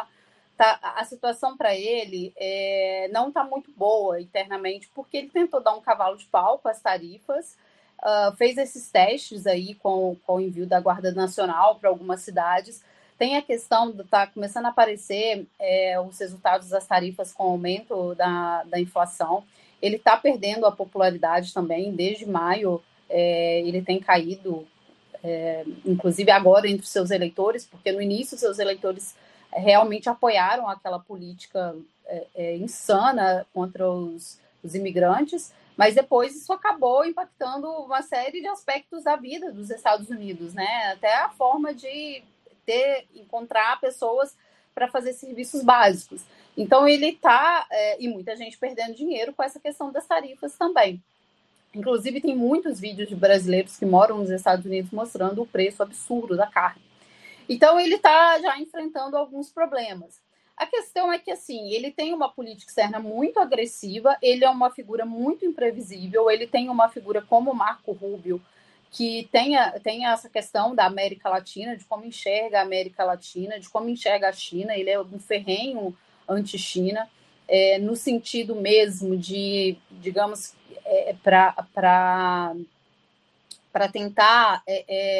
a situação para ele não está muito boa internamente, porque ele tentou dar um cavalo de pau com as tarifas. Fez esses testes aí com o envio da Guarda Nacional para algumas cidades. Tem a questão de estar começando a aparecer os resultados das tarifas com o aumento da inflação. Ele está perdendo a popularidade também. Desde maio, ele tem caído, inclusive agora entre os seus eleitores, porque no início os seus eleitores realmente apoiaram aquela política insana contra os imigrantes, Mas depois isso acabou impactando uma série de aspectos da vida dos Estados Unidos, né? Até a forma de encontrar pessoas para fazer serviços básicos. Então ele está, e muita gente perdendo dinheiro com essa questão das tarifas também. Inclusive tem muitos vídeos de brasileiros que moram nos Estados Unidos mostrando o preço absurdo da carne. Então ele está já enfrentando alguns problemas. A questão é que, assim, ele tem uma política externa muito agressiva, ele é uma figura muito imprevisível, ele tem uma figura como Marco Rubio, que tem essa questão da América Latina, de como enxerga a América Latina, de como enxerga a China. Ele é um ferrenho anti-China, no sentido mesmo de, digamos, para tentar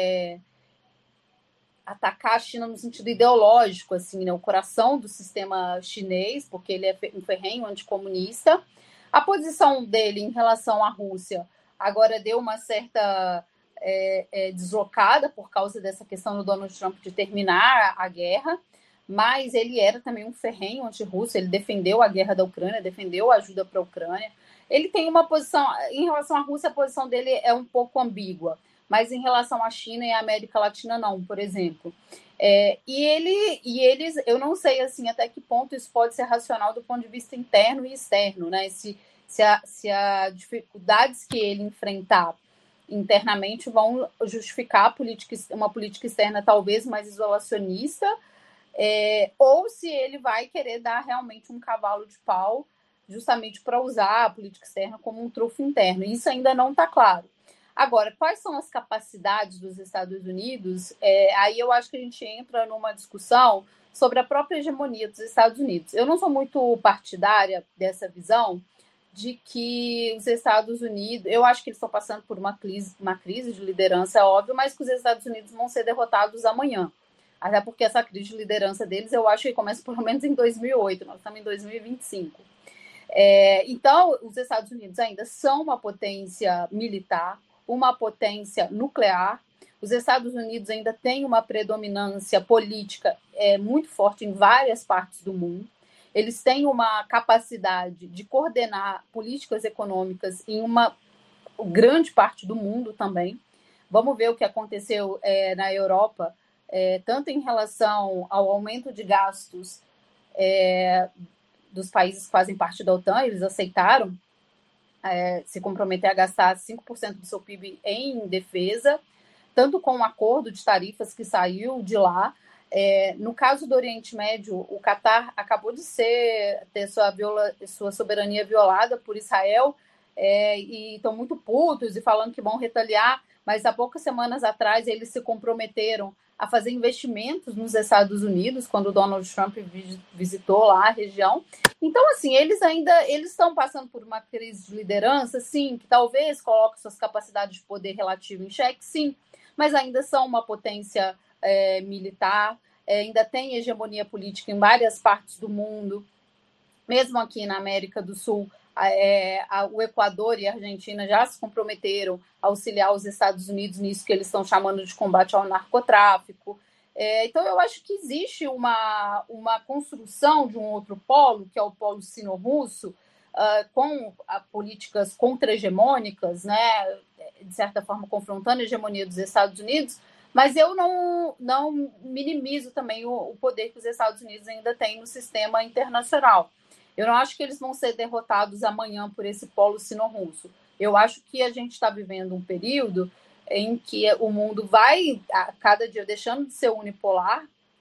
atacar a China no sentido ideológico, assim, né? O coração do sistema chinês, porque ele é um ferrenho anticomunista. A posição dele em relação à Rússia agora deu uma certa deslocada por causa dessa questão do Donald Trump de terminar a guerra, mas ele era também um ferrenho anti-russo, ele defendeu a guerra da Ucrânia, defendeu a ajuda para a Ucrânia. Ele tem uma posição, em relação à Rússia, a posição dele é um pouco ambígua, mas em relação à China e à América Latina, não, por exemplo. E eles, eu não sei assim, até que ponto isso pode ser racional do ponto de vista interno e externo, né? Se as dificuldades que ele enfrentar internamente vão justificar uma política externa talvez mais isolacionista, ou se ele vai querer dar realmente um cavalo de pau justamente para usar a política externa como um trunfo interno. Isso ainda não está claro. Agora, quais são as capacidades dos Estados Unidos? Aí eu acho que a gente entra numa discussão sobre a própria hegemonia dos Estados Unidos. Eu não sou muito partidária dessa visão de que os Estados Unidos... Eu acho que eles estão passando por uma crise de liderança, é óbvio, mas que os Estados Unidos vão ser derrotados amanhã. Até porque essa crise de liderança deles, eu acho que começa pelo menos em 2008, nós estamos em 2025. Então, os Estados Unidos ainda são uma potência militar, uma potência nuclear. Os Estados Unidos ainda têm uma predominância política muito forte em várias partes do mundo. Eles têm uma capacidade de coordenar políticas econômicas em uma grande parte do mundo também. Vamos ver o que aconteceu na Europa, tanto em relação ao aumento de gastos dos países que fazem parte da OTAN. Eles aceitaram se comprometer a gastar 5% do seu PIB em defesa, tanto com o acordo de tarifas que saiu de lá. No caso do Oriente Médio, o Catar acabou de ter sua soberania violada por Israel, e estão muito putos e falando que vão retaliar, mas há poucas semanas atrás eles se comprometeram a fazer investimentos nos Estados Unidos, quando o Donald Trump visitou lá a região. Então, assim, eles estão passando por uma crise de liderança, sim, que talvez coloque suas capacidades de poder relativo em xeque, sim, mas ainda são uma potência militar, ainda tem hegemonia política em várias partes do mundo, mesmo aqui na América do Sul. O Equador e a Argentina já se comprometeram a auxiliar os Estados Unidos nisso que eles estão chamando de combate ao narcotráfico. Então, eu acho que existe uma construção de um outro polo, que é o polo sino-russo, com políticas contra-hegemônicas, né, de certa forma confrontando a hegemonia dos Estados Unidos, mas eu não minimizo também o poder que os Estados Unidos ainda têm no sistema internacional. Eu não acho que eles vão ser derrotados amanhã por esse polo sino-russo. Eu acho que a gente está vivendo um período em que o mundo vai, a cada dia, deixando de ser unipolar,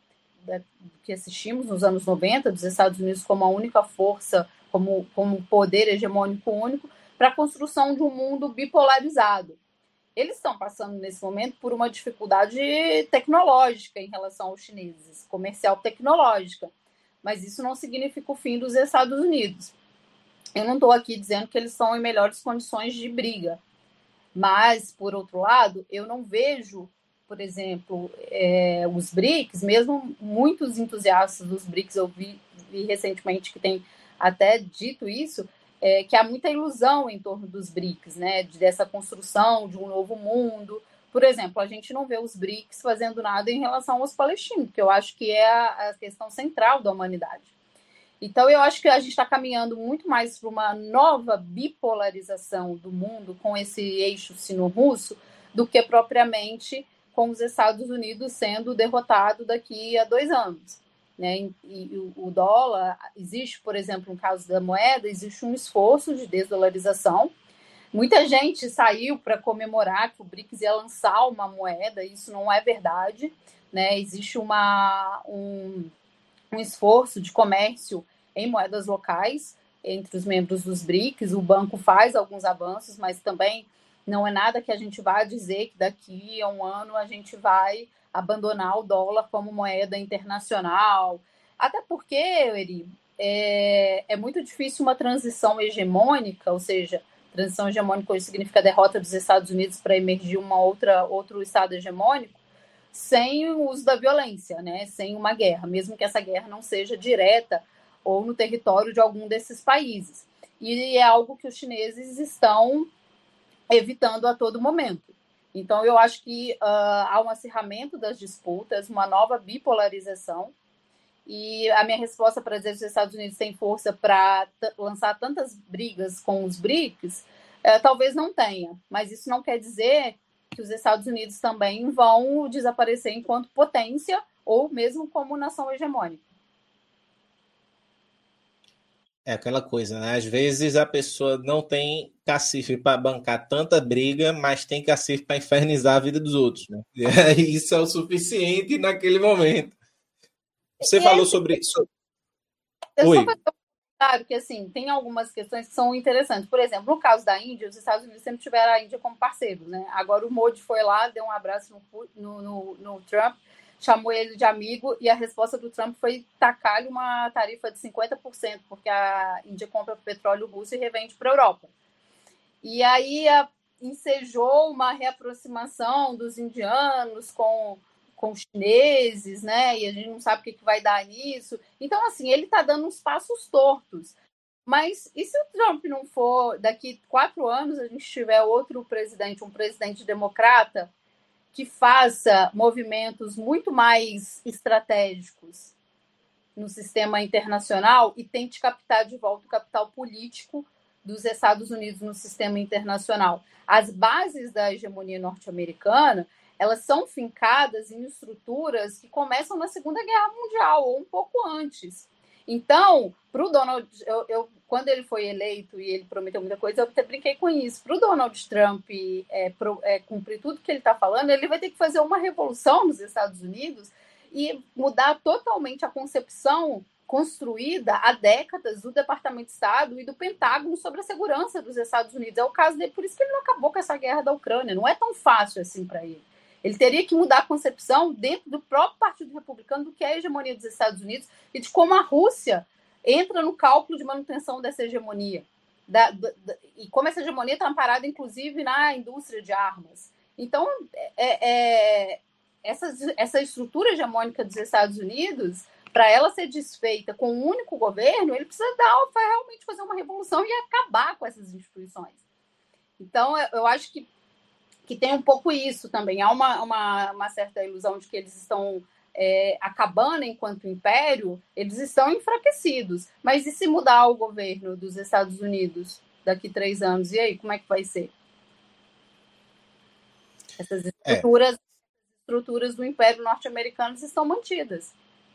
que assistimos nos anos 90, dos Estados Unidos como a única força, como poder hegemônico único, para a construção de um mundo bipolarizado. Eles estão passando, nesse momento, por uma dificuldade tecnológica em relação aos chineses, comercial tecnológica. Mas isso não significa o fim dos Estados Unidos. Eu não estou aqui dizendo que eles estão em melhores condições de briga. Mas, por outro lado, eu não vejo, por exemplo, os BRICS, mesmo muitos entusiastas dos BRICS, eu vi recentemente que tem até dito isso, que há muita ilusão em torno dos BRICS, né, dessa construção de um novo mundo. Por exemplo, a gente não vê os BRICS fazendo nada em relação aos palestinos, que eu acho que é a questão central da humanidade. Então, eu acho que a gente está caminhando muito mais para uma nova bipolarização do mundo com esse eixo sino-russo do que propriamente com os Estados Unidos sendo derrotado daqui a 2 anos. Né? E o dólar, existe, por exemplo, no caso da moeda, existe um esforço de desdolarização. Muita gente saiu para comemorar que o BRICS ia lançar uma moeda, isso não é verdade. Né? Existe um esforço de comércio em moedas locais entre os membros dos BRICS. O banco faz alguns avanços, mas também não é nada que a gente vá dizer que daqui a 1 ano a gente vai abandonar o dólar como moeda internacional. Até porque, Eri, é muito difícil uma transição hegemônica, ou seja, transição hegemônica hoje significa a derrota dos Estados Unidos para emergir outro Estado hegemônico, sem o uso da violência, né? Sem uma guerra, mesmo que essa guerra não seja direta ou no território de algum desses países. E é algo que os chineses estão evitando a todo momento. Então, eu acho que há um acirramento das disputas, uma nova bipolarização, e a minha resposta para dizer que os Estados Unidos têm força para lançar tantas brigas com os BRICS, talvez não tenha, mas isso não quer dizer que os Estados Unidos também vão desaparecer enquanto potência ou mesmo como nação hegemônica. É aquela coisa, né? Às vezes a pessoa não tem cacife para bancar tanta briga, mas tem cacife para infernizar a vida dos outros, né? E isso é o suficiente naquele momento. Você falou sobre... Eu só fazer um comentário que, assim, tem algumas questões que são interessantes. Por exemplo, no caso da Índia, os Estados Unidos sempre tiveram a Índia como parceiro, né? Agora o Modi foi lá, deu um abraço no Trump, chamou ele de amigo, e a resposta do Trump foi tacar-lhe uma tarifa de 50%, porque a Índia compra petróleo russo e revende para a Europa. E aí ensejou uma reaproximação dos indianos com os chineses, né? E a gente não sabe o que vai dar nisso. Então, assim, ele está dando uns passos tortos. Mas e se o Trump não for, daqui 4 anos, a gente tiver outro presidente, um presidente democrata, que faça movimentos muito mais estratégicos no sistema internacional e tente captar de volta o capital político dos Estados Unidos no sistema internacional. As bases da hegemonia norte-americana, elas são fincadas em estruturas que começam na Segunda Guerra Mundial ou um pouco antes. Então, para o Donald, quando ele foi eleito e ele prometeu muita coisa, eu até brinquei com isso. Para o Donald Trump cumprir tudo que ele está falando, ele vai ter que fazer uma revolução nos Estados Unidos e mudar totalmente a concepção construída há décadas do Departamento de Estado e do Pentágono sobre a segurança dos Estados Unidos. É o caso dele, por isso que ele não acabou com essa guerra da Ucrânia. Não é tão fácil assim para ele. Ele teria que mudar a concepção dentro do próprio Partido Republicano do que é a hegemonia dos Estados Unidos e de como a Rússia entra no cálculo de manutenção dessa hegemonia. E como essa hegemonia está amparada, inclusive, na indústria de armas. Então, essa estrutura hegemônica dos Estados Unidos, para ela ser desfeita com um único governo, ele precisa realmente fazer uma revolução e acabar com essas instituições. Então, eu acho que tem um pouco isso também. Há uma certa ilusão de que eles estão acabando enquanto império, eles estão enfraquecidos. Mas e se mudar o governo dos Estados Unidos daqui 3 anos? E aí, como é que vai ser? Essas estruturas do Império Norte-Americano estão mantidas.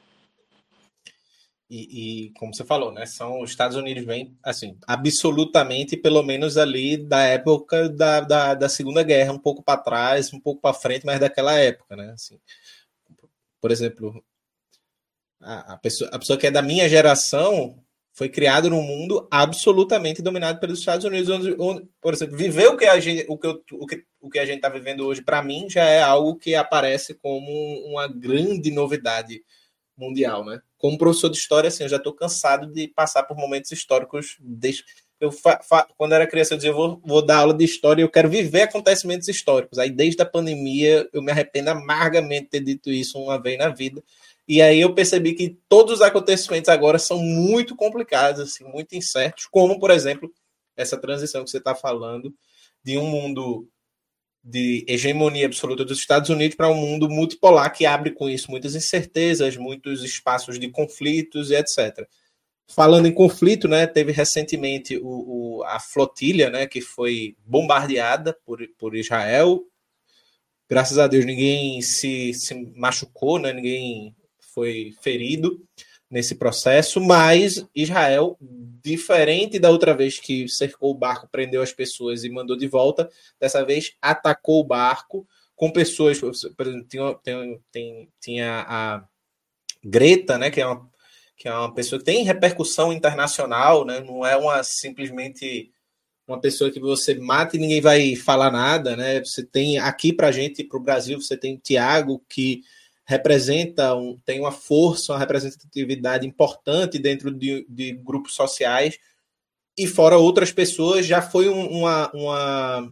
E como você falou, né, os Estados Unidos vêm, assim, absolutamente, pelo menos ali da época da Segunda Guerra, um pouco para trás, um pouco para frente, mas daquela época, né? Assim, por exemplo, a pessoa que é da minha geração foi criada num mundo absolutamente dominado pelos Estados Unidos, onde, por exemplo, viver o que a gente está vivendo hoje, para mim, já é algo que aparece como uma grande novidade mundial, né? Como professor de história, assim, eu já estou cansado de passar por momentos históricos. Quando eu era criança, eu dizia, eu vou dar aula de história e eu quero viver acontecimentos históricos. Aí, desde a pandemia, eu me arrependo amargamente de ter dito isso uma vez na vida. E aí eu percebi que todos os acontecimentos agora são muito complicados, assim, muito incertos, como, por exemplo, essa transição que você está falando de um mundo de hegemonia absoluta dos Estados Unidos para um mundo multipolar que abre com isso muitas incertezas, muitos espaços de conflitos e etc. Falando em conflito, né, teve recentemente a flotilha, né, que foi bombardeada por Israel. Graças a Deus ninguém se machucou, né, ninguém foi ferido nesse processo, mas Israel, diferente da outra vez que cercou o barco, prendeu as pessoas e mandou de volta, dessa vez atacou o barco com pessoas, por exemplo, tinha a Greta, né, que é uma pessoa que tem repercussão internacional, né, não é simplesmente uma pessoa que você mata e ninguém vai falar nada, né? Você tem aqui para a gente, para o Brasil, você tem Tiago, que tem uma força, uma representatividade importante dentro de grupos sociais, e fora outras pessoas, já foi uma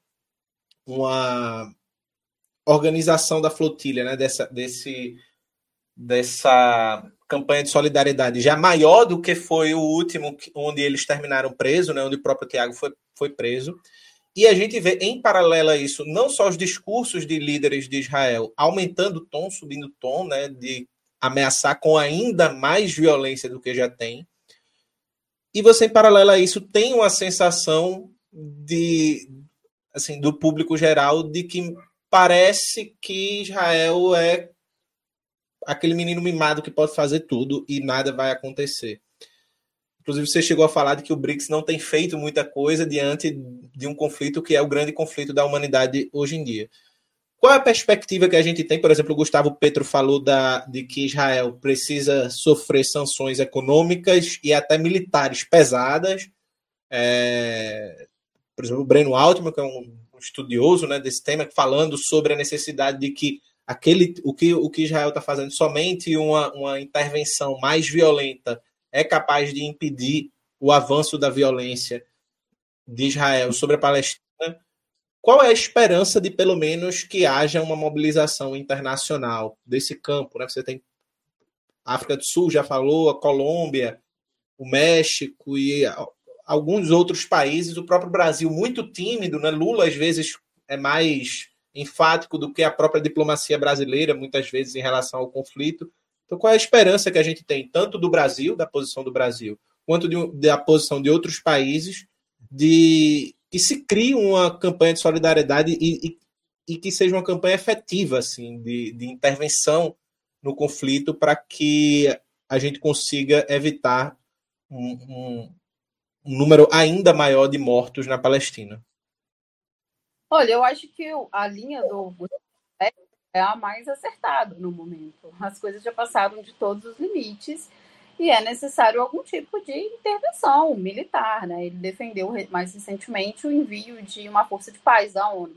organização da flotilha, né? Dessa campanha de solidariedade já maior do que foi o último, onde eles terminaram preso, né, onde o próprio Tiago foi preso. E a gente vê, em paralelo a isso, não só os discursos de líderes de Israel aumentando o tom, subindo o tom, né, de ameaçar com ainda mais violência do que já tem. E você, em paralelo a isso, tem uma sensação do público geral de que parece que Israel é aquele menino mimado que pode fazer tudo e nada vai acontecer. Inclusive, você chegou a falar de que o BRICS não tem feito muita coisa diante de um conflito que é o grande conflito da humanidade hoje em dia. Qual é a perspectiva que a gente tem? Por exemplo, o Gustavo Petro falou de que Israel precisa sofrer sanções econômicas e até militares pesadas. Por exemplo, o Breno Altman, que é um estudioso, né, desse tema, falando sobre a necessidade de que o que Israel está fazendo, somente uma intervenção mais violenta é capaz de impedir o avanço da violência de Israel sobre a Palestina. Qual é a esperança de, pelo menos, que haja uma mobilização internacional desse campo, né? Você tem a África do Sul, já falou, a Colômbia, o México e alguns outros países, o próprio Brasil muito tímido, né? Lula, às vezes, é mais enfático do que a própria diplomacia brasileira, muitas vezes, em relação ao conflito. Então, qual é a esperança que a gente tem, tanto do Brasil, da posição do Brasil, quanto da posição de outros países, de que se crie uma campanha de solidariedade e que seja uma campanha efetiva, assim, de intervenção no conflito, para que a gente consiga evitar um número ainda maior de mortos na Palestina? Olha, eu acho que a linha do é a mais acertada no momento. As coisas já passaram de todos os limites e é necessário algum tipo de intervenção militar, né? Ele defendeu mais recentemente o envio de uma força de paz da ONU.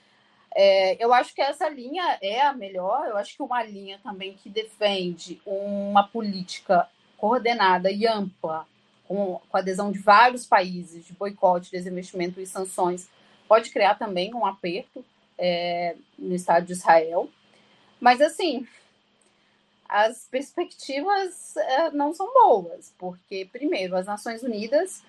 Eu acho que essa linha é a melhor. Eu acho que uma linha também que defende uma política coordenada e ampla, com a adesão de vários países, de boicote, desinvestimento e sanções, pode criar também um aperto no Estado de Israel. Mas, assim, as perspectivas não são boas, porque, primeiro, as Nações Unidas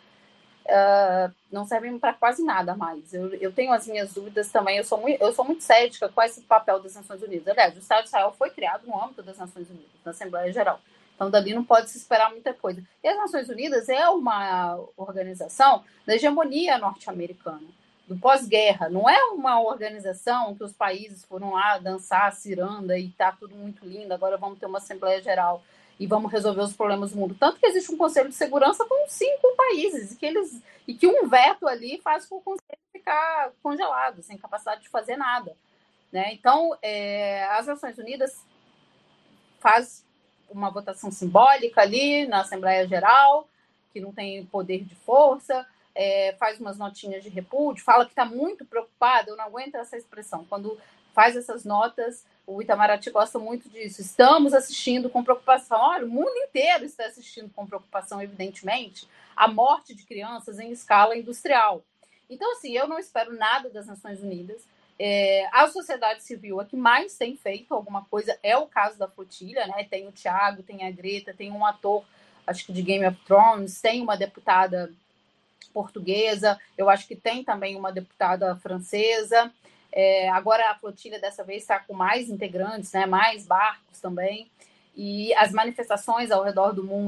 não servem para quase nada mais. Eu tenho as minhas dúvidas também, eu sou muito cética com esse papel das Nações Unidas. Aliás, o Estado de Israel foi criado no âmbito das Nações Unidas, na Assembleia Geral. Então, dali não pode se esperar muita coisa. E as Nações Unidas é uma organização da hegemonia norte-americana, do pós-guerra. Não é uma organização que os países foram lá dançar a ciranda e tá tudo muito lindo, agora vamos ter uma Assembleia Geral e vamos resolver os problemas do mundo. Tanto que existe um Conselho de Segurança com 5 países e que um veto ali faz com o Conselho ficar congelado, sem capacidade de fazer nada, né? Então, as Nações Unidas faz uma votação simbólica ali na Assembleia Geral, que não tem poder de força, faz umas notinhas de repúdio, fala que está muito preocupado. Eu não aguento essa expressão. Quando faz essas notas, o Itamaraty gosta muito disso. Estamos assistindo com preocupação. Olha, o mundo inteiro está assistindo com preocupação, evidentemente, a morte de crianças em escala industrial. Então, assim, eu não espero nada das Nações Unidas. A sociedade civil é que mais tem feito alguma coisa, é o caso da flotilha, né? Tem o Tiago, tem a Greta, tem um ator, acho que de Game of Thrones, tem uma deputada portuguesa, eu acho que tem também uma deputada francesa. Agora a flotilha dessa vez está com mais integrantes, né? Mais barcos também, e as manifestações ao redor do mundo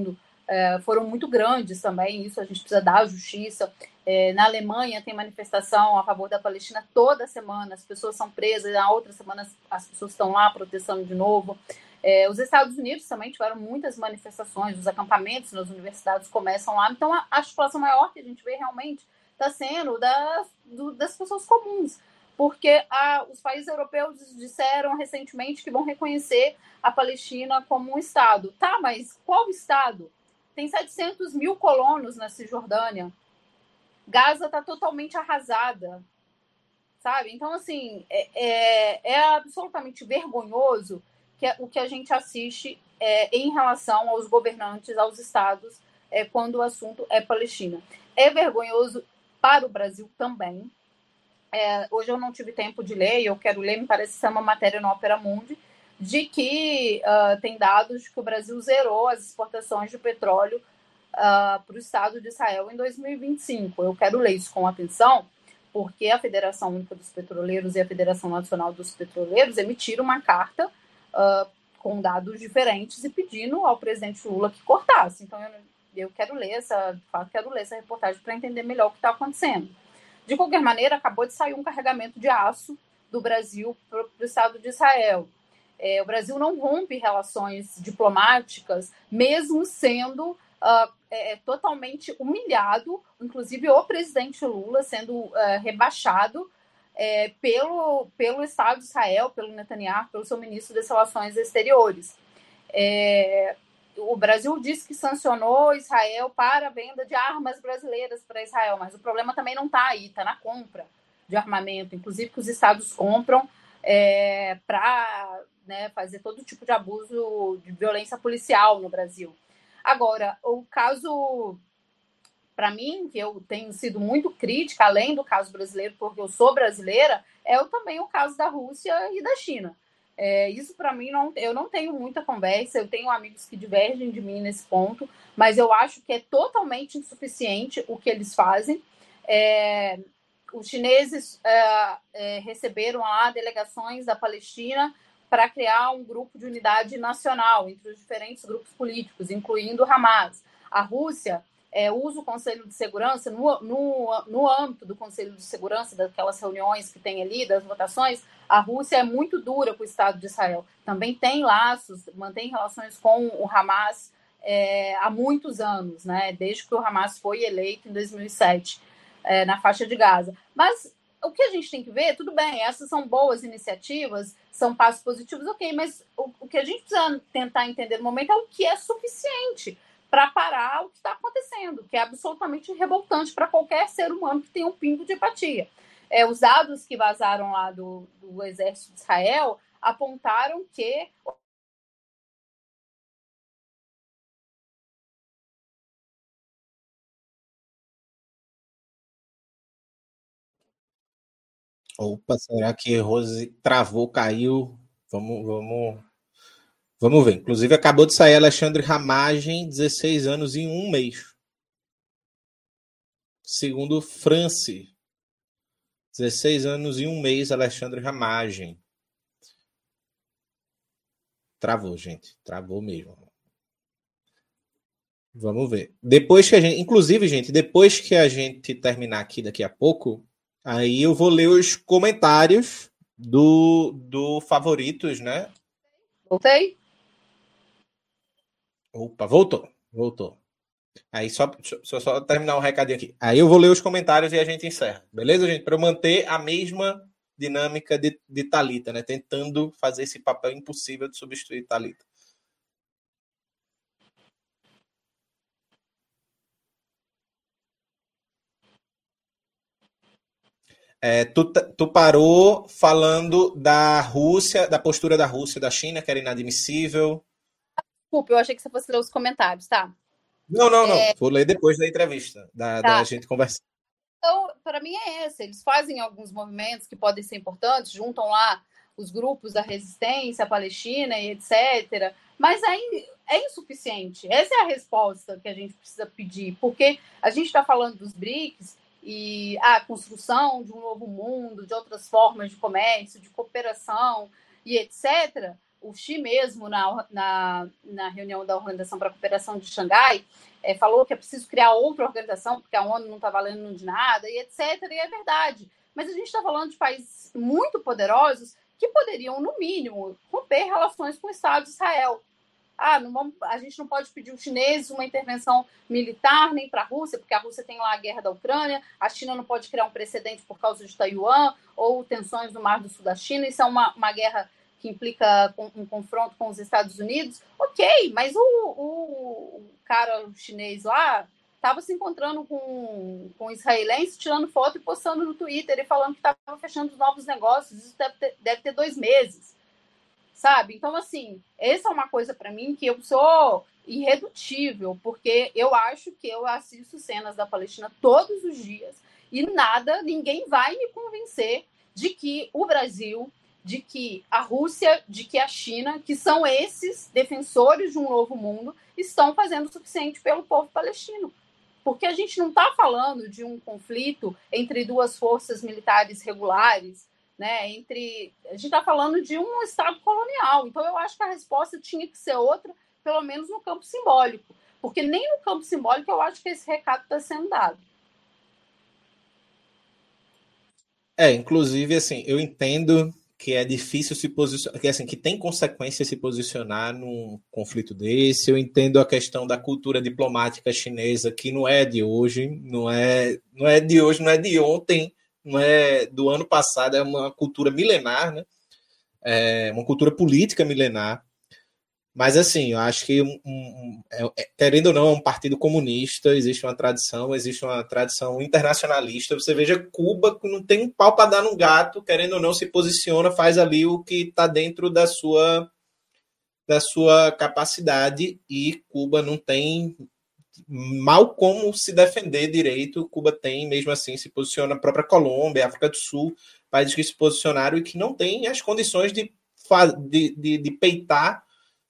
foram muito grandes também, isso a gente precisa dar à justiça. Na Alemanha tem manifestação a favor da Palestina toda semana, as pessoas são presas, na outra semana as pessoas estão lá protestando de novo. Os Estados Unidos também tiveram muitas manifestações, os acampamentos nas universidades começam lá, então a situação maior que a gente vê realmente está sendo das pessoas comuns, porque os países europeus disseram recentemente que vão reconhecer a Palestina como um Estado. Tá, mas qual Estado? Tem 700 mil colonos na Cisjordânia. Gaza está totalmente arrasada, sabe? Então, assim, é absolutamente vergonhoso o que a gente assiste em relação aos governantes, aos estados, quando o assunto é Palestina. É vergonhoso para o Brasil também. Hoje eu não tive tempo de ler, e eu quero ler, me parece ser uma matéria no Opera Mundi, de que tem dados de que o Brasil zerou as exportações de petróleo para o Estado de Israel em 2025. Eu quero ler isso com atenção, porque a Federação Única dos Petroleiros e a Federação Nacional dos Petroleiros emitiram uma carta com dados diferentes e pedindo ao presidente Lula que cortasse. Então, eu quero ler essa reportagem para entender melhor o que está acontecendo. De qualquer maneira, acabou de sair um carregamento de aço do Brasil para o Estado de Israel. O Brasil não rompe relações diplomáticas, mesmo sendo totalmente humilhado, inclusive o presidente Lula sendo rebaixado pelo Estado de Israel, pelo Netanyahu, pelo seu ministro das Relações Exteriores. O Brasil disse que sancionou Israel para a venda de armas brasileiras para Israel, mas o problema também não está aí, está na compra de armamento, inclusive que os estados compram para fazer todo tipo de abuso de violência policial no Brasil. Agora, o caso, para mim, que eu tenho sido muito crítica, além do caso brasileiro, porque eu sou brasileira, também o caso da Rússia e da China. Isso, para mim, eu não tenho muita conversa, eu tenho amigos que divergem de mim nesse ponto, mas eu acho que é totalmente insuficiente o que eles fazem. Os chineses receberam lá delegações da Palestina para criar um grupo de unidade nacional entre os diferentes grupos políticos, incluindo o Hamas. A Rússia usa o Conselho de Segurança, no âmbito do Conselho de Segurança, daquelas reuniões que tem ali, das votações, a Rússia é muito dura com o Estado de Israel. Também tem laços, mantém relações com o Hamas há muitos anos, né? Desde que o Hamas foi eleito em 2007, na faixa de Gaza. Mas o que a gente tem que ver, tudo bem, essas são boas iniciativas, são passos positivos, ok, mas o que a gente precisa tentar entender no momento é o que é suficiente para parar o que está acontecendo, que é absolutamente revoltante para qualquer ser humano que tenha um pingo de empatia. Os dados que vazaram lá do Exército de Israel apontaram que Opa, será que Rose travou, caiu? Vamos ver. Inclusive, acabou de sair Alexandre Ramagem, 16 anos em um mês. Segundo France, 16 anos e um mês, Alexandre Ramagem. Travou, gente. Travou mesmo. Vamos ver. Depois que a gente... Inclusive, gente, depois que a gente terminar aqui daqui a pouco, aí eu vou ler os comentários do Favoritos, né? Voltei? Opa, voltou. Aí só terminar um recadinho aqui. Aí eu vou ler os comentários e a gente encerra. Beleza, gente? Para eu manter a mesma dinâmica de Thalita, né? Tentando fazer esse papel impossível de substituir Thalita. Tu parou falando da Rússia, da postura da Rússia e da China, que era inadmissível. Desculpa, eu achei que você fosse ler os comentários, tá? Não. Vou ler depois da entrevista, da gente conversar. Então, para mim é esse. Eles fazem alguns movimentos que podem ser importantes, juntam lá os grupos da resistência palestina e etc. Mas é insuficiente. Essa é a resposta que a gente precisa pedir, porque a gente está falando dos BRICS e a construção de um novo mundo, de outras formas de comércio, de cooperação e etc. o Xi mesmo, na reunião da Organização para a Cooperação de Xangai, falou que é preciso criar outra organização, porque a ONU não está valendo de nada, e etc. E é verdade. Mas a gente está falando de países muito poderosos que poderiam, no mínimo, romper relações com o Estado de Israel. A gente não pode pedir aos chineses uma intervenção militar nem para a Rússia, porque a Rússia tem lá a guerra da Ucrânia, a China não pode criar um precedente por causa de Taiwan ou tensões no Mar do Sul da China. Isso é uma guerra que implica um confronto com os Estados Unidos. Ok, mas o cara chinês lá estava se encontrando com israelenses, tirando foto e postando no Twitter e falando que estava fechando novos negócios. Isso deve ter 2 meses. Sabe? Então, assim, essa é uma coisa para mim que eu sou irredutível, porque eu acho que eu assisto cenas da Palestina todos os dias e ninguém vai me convencer de que o Brasil, de que a Rússia, de que a China, que são esses defensores de um novo mundo, estão fazendo o suficiente pelo povo palestino. Porque a gente não está falando de um conflito entre 2 forças militares regulares, né? A gente está falando de um Estado colonial. Então, eu acho que a resposta tinha que ser outra, pelo menos no campo simbólico. Porque nem no campo simbólico eu acho que esse recado está sendo dado. Inclusive, assim, eu entendo que é difícil se posicionar, que, assim, que tem consequência se posicionar num conflito desse. Eu entendo a questão da cultura diplomática chinesa, que não é de hoje, não é de hoje, não é de ontem, não é do ano passado, é uma cultura milenar, né? É uma cultura política milenar. Mas, assim, eu acho que, querendo ou não, é um partido comunista, existe uma tradição internacionalista. Você veja Cuba, que não tem um pau para dar no gato, querendo ou não, se posiciona, faz ali o que está dentro da sua capacidade, e Cuba não tem mal como se defender direito. Cuba tem, mesmo assim, se posiciona. A própria Colômbia, África do Sul, países que se posicionaram e que não têm as condições de peitar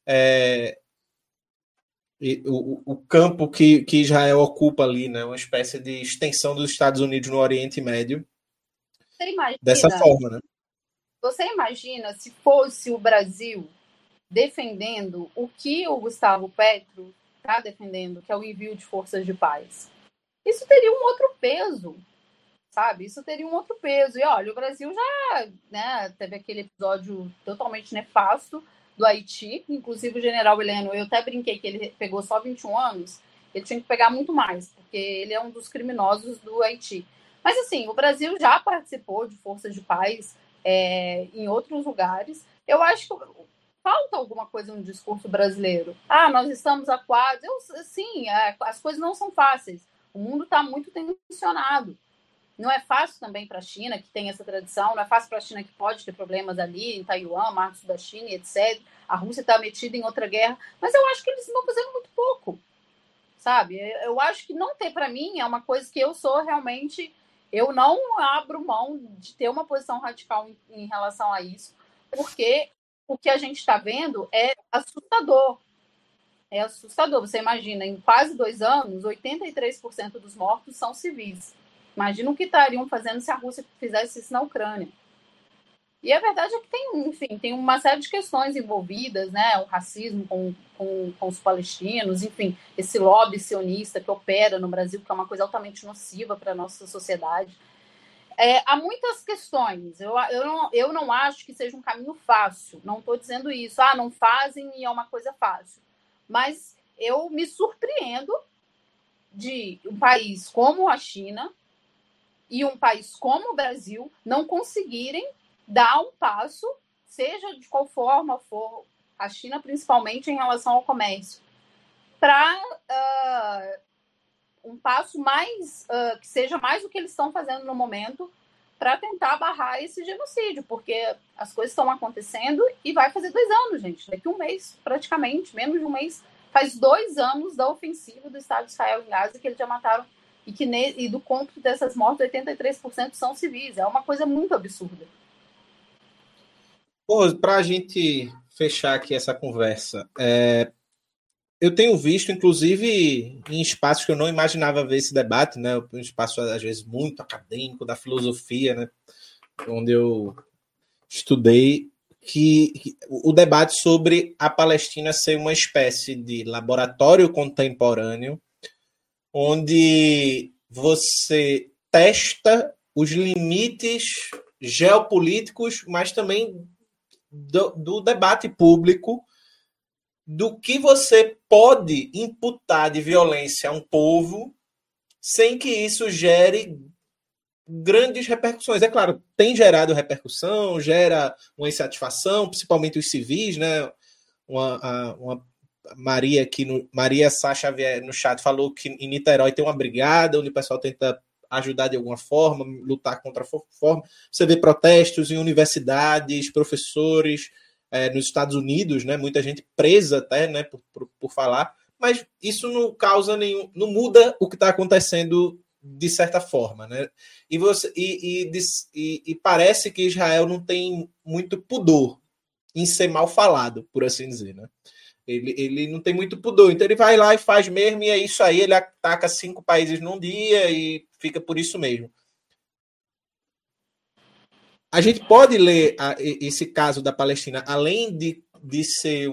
o campo que Israel ocupa ali, né? Uma espécie de extensão dos Estados Unidos no Oriente Médio. Você imagina, dessa forma, né? Você imagina se fosse o Brasil defendendo o que o Gustavo Petro está defendendo, que é o envio de forças de paz? Isso teria um outro peso, sabe? Isso teria um outro peso. E olha, o Brasil já, né, teve aquele episódio totalmente nefasto do Haiti, inclusive o general Heleno, eu até brinquei que ele pegou só 21 anos, ele tinha que pegar muito mais, porque ele é um dos criminosos do Haiti. Mas, assim, o Brasil já participou de forças de paz em outros lugares. Eu acho que falta alguma coisa no discurso brasileiro. Nós estamos acuados. Sim, as coisas não são fáceis. O mundo está muito tensionado. Não é fácil também para a China, que tem essa tradição, não é fácil para a China, que pode ter problemas ali em Taiwan, Mar do Sul da China, etc. A Rússia está metida em outra guerra, mas eu acho que eles estão fazendo muito pouco, sabe? Eu acho que não ter, para mim, é uma coisa que eu sou realmente... Eu não abro mão de ter uma posição radical em relação a isso, porque o que a gente está vendo é assustador. É assustador. Você imagina, em quase 2 anos, 83% dos mortos são civis. Imagina o que estariam fazendo se a Rússia fizesse isso na Ucrânia. E a verdade é que tem uma série de questões envolvidas, né? O racismo com os palestinos, enfim, esse lobby sionista que opera no Brasil, que é uma coisa altamente nociva para a nossa sociedade. Há muitas questões. Eu não acho que seja um caminho fácil. Não estou dizendo isso. Não fazem e é uma coisa fácil. Mas eu me surpreendo de um país como a China e um país como o Brasil não conseguirem dar um passo, seja de qual forma for, a China principalmente em relação ao comércio, para um passo mais, que seja mais do que eles estão fazendo no momento, para tentar barrar esse genocídio, porque as coisas estão acontecendo e vai fazer 2 anos, gente. Daqui 1 mês, praticamente, menos de 1 mês, faz 2 anos da ofensiva do Estado de Israel em Gaza, que eles já mataram, e do conto dessas mortes, 83% são civis. É uma coisa muito absurda. Para a gente fechar aqui essa conversa, eu tenho visto, inclusive, em espaços que eu não imaginava ver esse debate, né? Um espaço, às vezes, muito acadêmico, da filosofia, né? Onde eu estudei, o debate sobre a Palestina ser uma espécie de laboratório contemporâneo, onde você testa os limites geopolíticos, mas também do debate público, do que você pode imputar de violência a um povo sem que isso gere grandes repercussões. É claro, tem gerado repercussão, gera uma insatisfação, principalmente os civis, né? Uma Maria aqui, Maria Sá Xavier no chat falou que em Niterói tem uma brigada onde o pessoal tenta ajudar de alguma forma, lutar contra a forma. Você vê protestos em universidades, professores nos Estados Unidos, né? Muita gente presa até, né? Por falar, mas isso não causa nenhum, não muda o que está acontecendo de certa forma, né? E parece que Israel não tem muito pudor em ser mal falado, por assim dizer, né? Ele não tem muito pudor, então ele vai lá e faz mesmo, e é isso aí, ele ataca 5 países num dia e fica por isso mesmo. A gente pode ler esse caso da Palestina, além de ser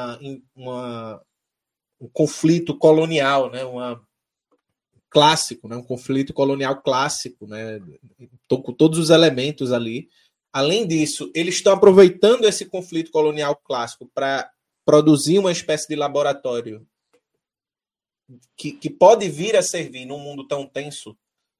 um conflito colonial, né? Clássico, né? Um conflito colonial clássico, né? Com todos os elementos ali. Além disso, eles estão aproveitando esse conflito colonial clássico para produzir uma espécie de laboratório que pode vir a servir num mundo tão tenso.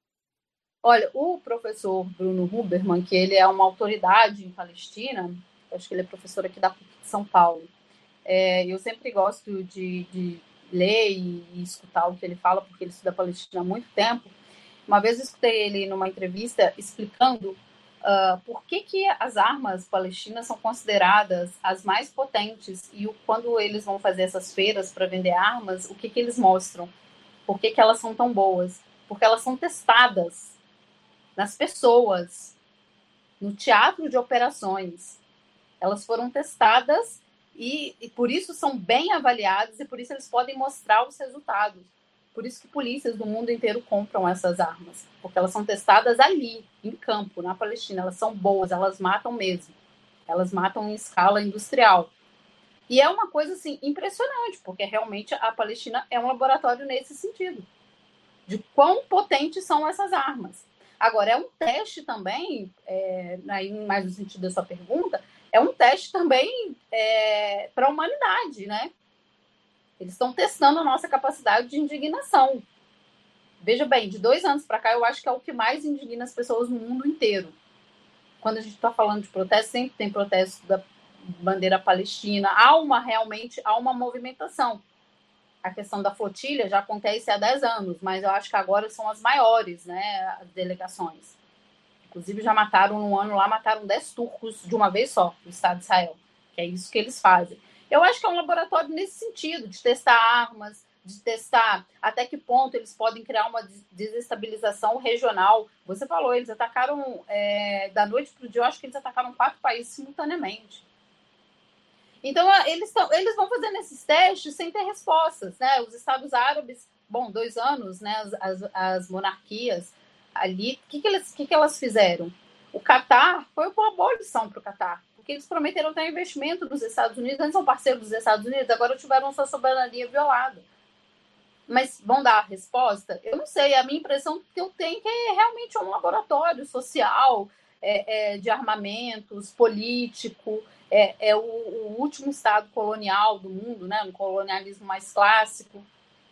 Olha, o professor Bruno Huberman, que ele é uma autoridade em Palestina, acho que ele é professor aqui da PUC de São Paulo, eu sempre gosto de ler e escutar o que ele fala, porque ele estuda Palestina há muito tempo. Uma vez eu escutei ele numa entrevista explicando por que as armas palestinas são consideradas as mais potentes e quando eles vão fazer essas feiras para vender armas, o que eles mostram? Por que elas são tão boas? Porque elas são testadas nas pessoas, no teatro de operações. Elas foram testadas e por isso são bem avaliadas e por isso eles podem mostrar os resultados. Por isso que polícias do mundo inteiro compram essas armas, porque elas são testadas ali, em campo, na Palestina. Elas são boas, elas matam mesmo. Elas matam em escala industrial. E é uma coisa assim, impressionante, porque realmente a Palestina é um laboratório nesse sentido, de quão potentes são essas armas. Agora, é um teste também, mais no sentido da sua pergunta, é um teste também para a humanidade, né? Eles estão testando a nossa capacidade de indignação. Veja bem, de 2 anos para cá, eu acho que é o que mais indigna as pessoas no mundo inteiro. Quando a gente está falando de protesto, sempre tem protesto da bandeira palestina. Há uma movimentação. A questão da flotilha já acontece há 10 anos, mas eu acho que agora são as maiores, né, as delegações. Inclusive, já mataram, num ano lá, mataram 10 turcos de uma vez só, do Estado de Israel. Que é isso que eles fazem. Eu acho que é um laboratório nesse sentido, de testar armas, de testar até que ponto eles podem criar uma desestabilização regional. Você falou, eles atacaram, da noite para o dia, eu acho que eles atacaram 4 países simultaneamente. Então, eles vão fazendo esses testes sem ter respostas, né? Os Estados Árabes, 2 anos, né? As monarquias ali, o que elas fizeram? O Catar foi uma boa lição para o Catar, porque eles prometeram ter investimento dos Estados Unidos, eles são parceiros dos Estados Unidos, agora tiveram sua soberania violada. Mas vão dar a resposta? Eu não sei, a minha impressão que eu tenho é que é realmente um laboratório social, de armamentos, político, o último estado colonial do mundo, né? Um colonialismo mais clássico.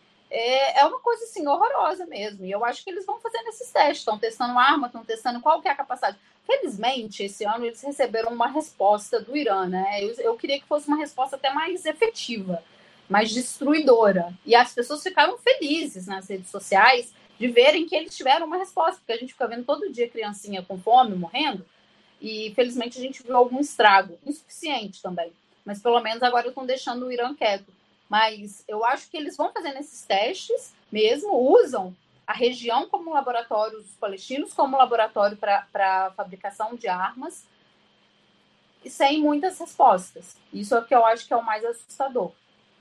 É uma coisa assim, horrorosa mesmo. E eu acho que eles vão fazendo esses testes, estão testando arma, estão testando qual que é a capacidade. Felizmente, esse ano eles receberam uma resposta do Irã, né? Eu queria que fosse uma resposta até mais efetiva, mais destruidora. E as pessoas ficaram felizes nas redes sociais de verem que eles tiveram uma resposta, porque a gente fica vendo todo dia criancinha com fome, morrendo, e felizmente a gente viu algum estrago, insuficiente também. Mas pelo menos agora estão deixando o Irã quieto. Mas eu acho que eles vão fazendo esses testes mesmo, usam a região como laboratório, os palestinos como laboratório para fabricação de armas, e sem muitas respostas. Isso é o que eu acho que é o mais assustador.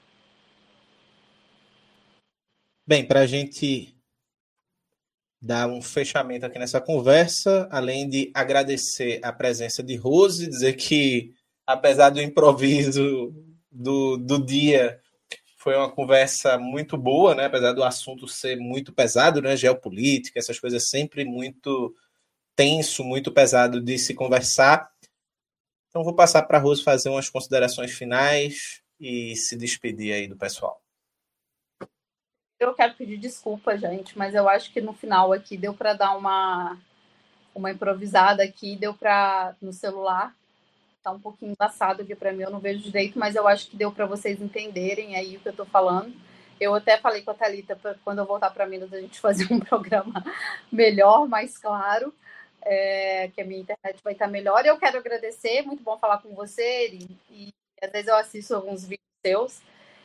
Bem, para a gente dar um fechamento aqui nessa conversa, além de agradecer a presença de Rose, dizer que apesar do improviso do dia, foi uma conversa muito boa, né? Apesar do assunto ser muito pesado, né? Geopolítica, essas coisas sempre muito tenso, muito pesado de se conversar. Então, vou passar para a Rose fazer umas considerações finais e se despedir aí do pessoal. Eu quero pedir desculpa, gente, mas eu acho que no final aqui deu para dar uma improvisada aqui, deu para no celular. Tá um pouquinho embaçado aqui para mim, eu não vejo direito, mas eu acho que deu para vocês entenderem aí o que eu tô falando. Eu até falei com a Thalita, quando eu voltar para Minas, a gente fazer um programa melhor, mais claro, que a minha internet vai estar melhor. E eu quero agradecer, muito bom falar com você, e às vezes eu assisto alguns vídeos seus,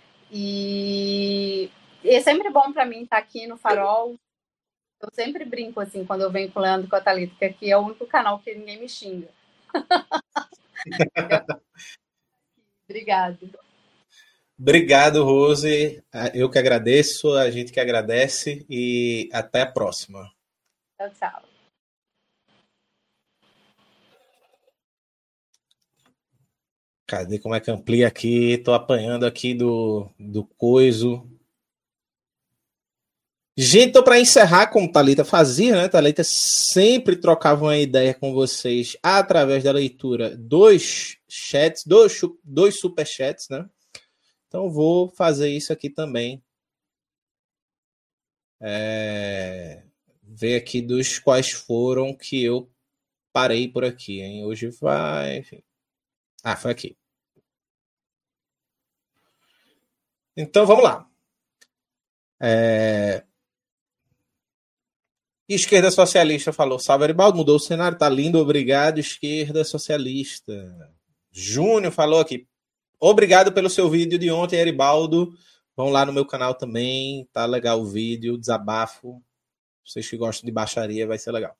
e é sempre bom para mim estar aqui no Farol. Eu sempre brinco, assim, quando eu venho com o Leandro e com a Thalita, que aqui é o único canal que ninguém me xinga. Obrigado. Obrigado, Rose. Eu que agradeço, a gente que agradece e até a próxima. Tchau, tchau. Cadê como é que amplia aqui? Tô apanhando aqui do coiso. Gente, então para encerrar, como Thalita fazia, né? Thalita sempre trocava uma ideia com vocês através da leitura dos chats, dois superchats, né? Então vou fazer isso aqui também. Ver aqui dos quais foram que eu parei por aqui, hein? Hoje vai... Enfim. Foi aqui. Então vamos lá. Esquerda Socialista falou: salve, Aribaldo, mudou o cenário, tá lindo, obrigado, Esquerda Socialista. Júnior falou aqui: obrigado pelo seu vídeo de ontem, Aribaldo. Vão lá no meu canal também, tá legal o vídeo, desabafo. Vocês que gostam de baixaria, vai ser legal.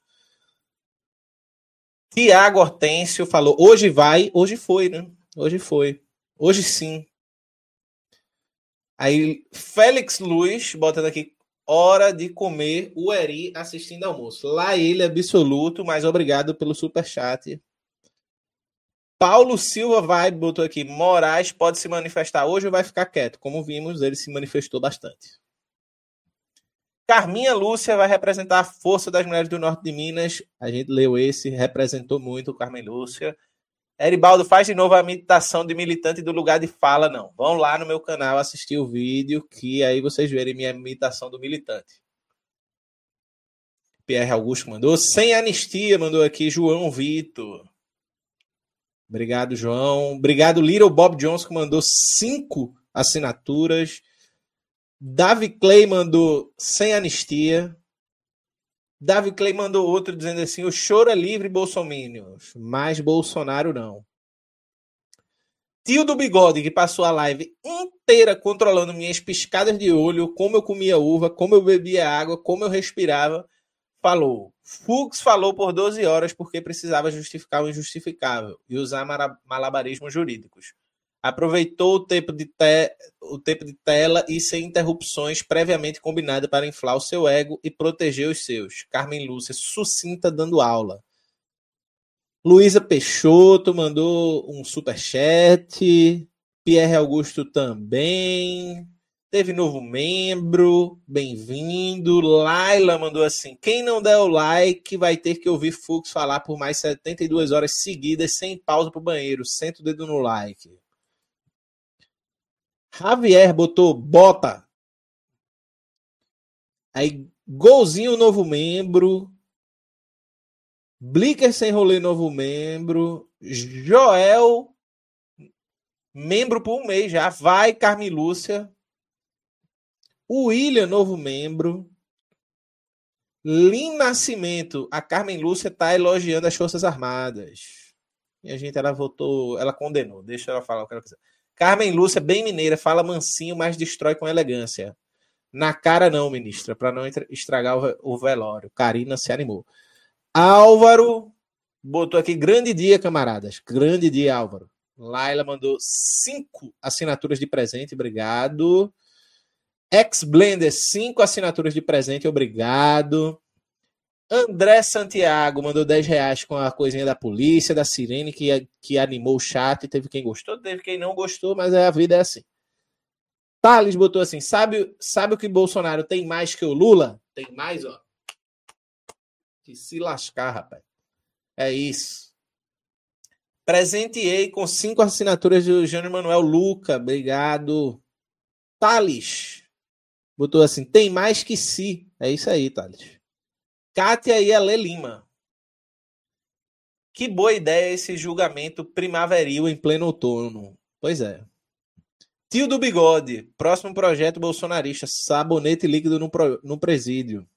Tiago Hortêncio falou: hoje vai, hoje foi, né? Hoje foi. Hoje sim. Aí, Félix Luiz, botando aqui: hora de comer o eri assistindo almoço. Lá ele, absoluto, mas obrigado pelo superchat. Paulo Silva botou aqui: Moraes pode se manifestar hoje ou vai ficar quieto? Como vimos, ele se manifestou bastante. Carminha Lúcia vai representar a força das mulheres do norte de Minas. A gente leu esse, representou muito o Carmen Lúcia. Eribaldo, faz de novo a meditação de militante do lugar de fala, não. Vão lá no meu canal assistir o vídeo, que aí vocês verem minha meditação do militante. Pierre Augusto mandou. Sem anistia, mandou aqui João Vitor. Obrigado, João. Obrigado, Little Bob Johnson, que mandou 5 assinaturas. Davi Clay mandou sem anistia. Davi Clay mandou outro dizendo assim: o choro é livre, bolsominions, mas Bolsonaro não. Tio do Bigode, que passou a live inteira controlando minhas piscadas de olho, como eu comia uva, como eu bebia água, como eu respirava, falou: Fux falou por 12 horas porque precisava justificar o injustificável e usar malabarismos jurídicos. Aproveitou o tempo de tela e sem interrupções previamente combinado para inflar o seu ego e proteger os seus. Carmen Lúcia, sucinta, dando aula. Luísa Peixoto mandou um superchat. Pierre Augusto também. Teve novo membro. Bem-vindo. Laila mandou assim: quem não der o like vai ter que ouvir Fux falar por mais 72 horas seguidas sem pausa pro banheiro. Senta o dedo no like. Javier botou bota. Aí, golzinho, novo membro. Blicker sem rolê, novo membro. Joel, membro por um mês já. Vai, Carmen Lúcia. William, novo membro. Lin Nascimento. A Carmen Lúcia tá elogiando as Forças Armadas. E a gente, ela votou, ela condenou. Deixa ela falar o que ela quiser. Carmen Lúcia, bem mineira, fala mansinho, mas destrói com elegância. Na cara não, ministra, para não estragar o velório. Karina se animou. Álvaro botou aqui: grande dia, camaradas. Grande dia, Álvaro. Laila mandou 5 assinaturas de presente, obrigado. Ex-Blender, 5 assinaturas de presente, obrigado. André Santiago mandou R$10 com a coisinha da polícia, da sirene, que animou o chat. Teve quem gostou, teve quem não gostou, mas a vida é assim. Thales botou assim, sabe o que Bolsonaro tem mais que o Lula? Tem mais, ó. Que se lascar, rapaz. É isso. Presenteei com 5 assinaturas do Jânio Manuel Luca. Obrigado. Thales botou assim, tem mais que si. É isso aí, Thales. Kátia e Ale Lima. Que boa ideia esse julgamento primaveril em pleno outono. Pois é. Tio do Bigode. Próximo projeto bolsonarista. Sabonete líquido no presídio.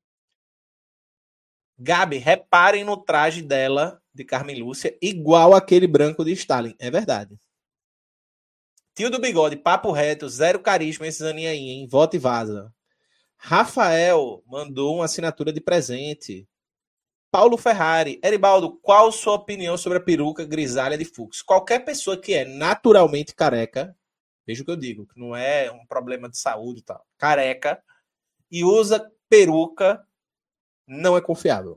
Gabi, reparem no traje dela, de Carmen Lúcia, igual aquele branco de Stalin. É verdade. Tio do Bigode, papo reto, zero carisma esses aninhos aí, hein? Volta e vaza. Rafael mandou uma assinatura de presente. Paulo Ferrari. Eribaldo, qual sua opinião sobre a peruca grisalha de Fux? Qualquer pessoa que é naturalmente careca, veja o que eu digo, que não é um problema de saúde e tal, careca, e usa peruca, não é confiável.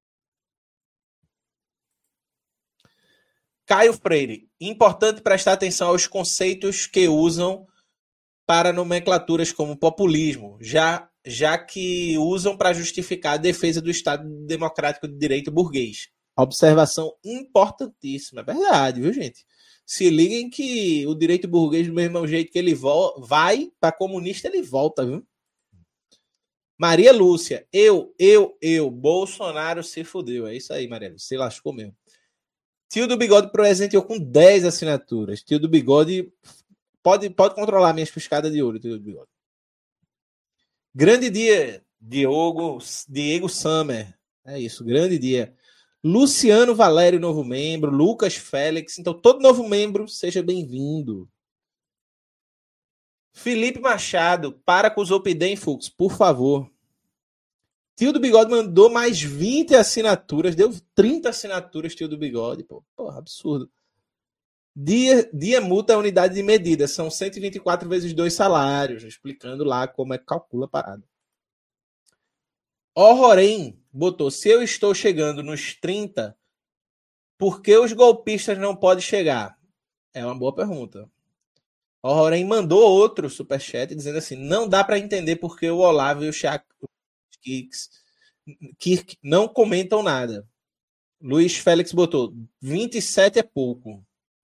Caio Freire. Importante prestar atenção aos conceitos que usam para nomenclaturas como populismo, já que usam para justificar a defesa do Estado Democrático de Direito burguês. Observação importantíssima. É verdade, viu, gente? Se liguem que o direito burguês, do mesmo jeito que ele vai para comunista, ele volta, viu? Maria Lúcia. Bolsonaro se fudeu. É isso aí, Maria Lúcia. Se lascou mesmo. Tio do Bigode presenteou com 10 assinaturas. Tio do Bigode pode controlar minhas piscadas de olho, Tio do Bigode. Grande dia, Diego Summer. É isso, grande dia. Luciano Valério, novo membro. Lucas Félix. Então, todo novo membro, seja bem-vindo. Felipe Machado, para com os Opidem, Fux, por favor. Tio do Bigode mandou mais 20 assinaturas. Deu 30 assinaturas, Tio do Bigode. Porra, absurdo. Dia multa é unidade de medida. São 124 vezes 2 salários. Explicando lá como é que calcula a parada. Rorém botou, se eu estou chegando nos 30, por que os golpistas não podem chegar? É uma boa pergunta. Rorém mandou outro superchat dizendo assim, não dá para entender por que o Olavo e o Kirk não comentam nada. Luiz Félix botou, 27 é pouco.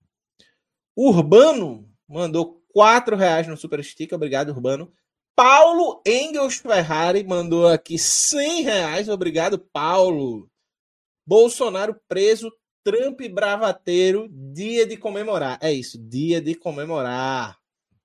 Urbano mandou R$4 no Super Sticker. Obrigado, Urbano. Paulo Engels Ferrari mandou aqui R$100. Obrigado, Paulo. Bolsonaro preso, Trump bravateiro, dia de comemorar. É isso, dia de comemorar.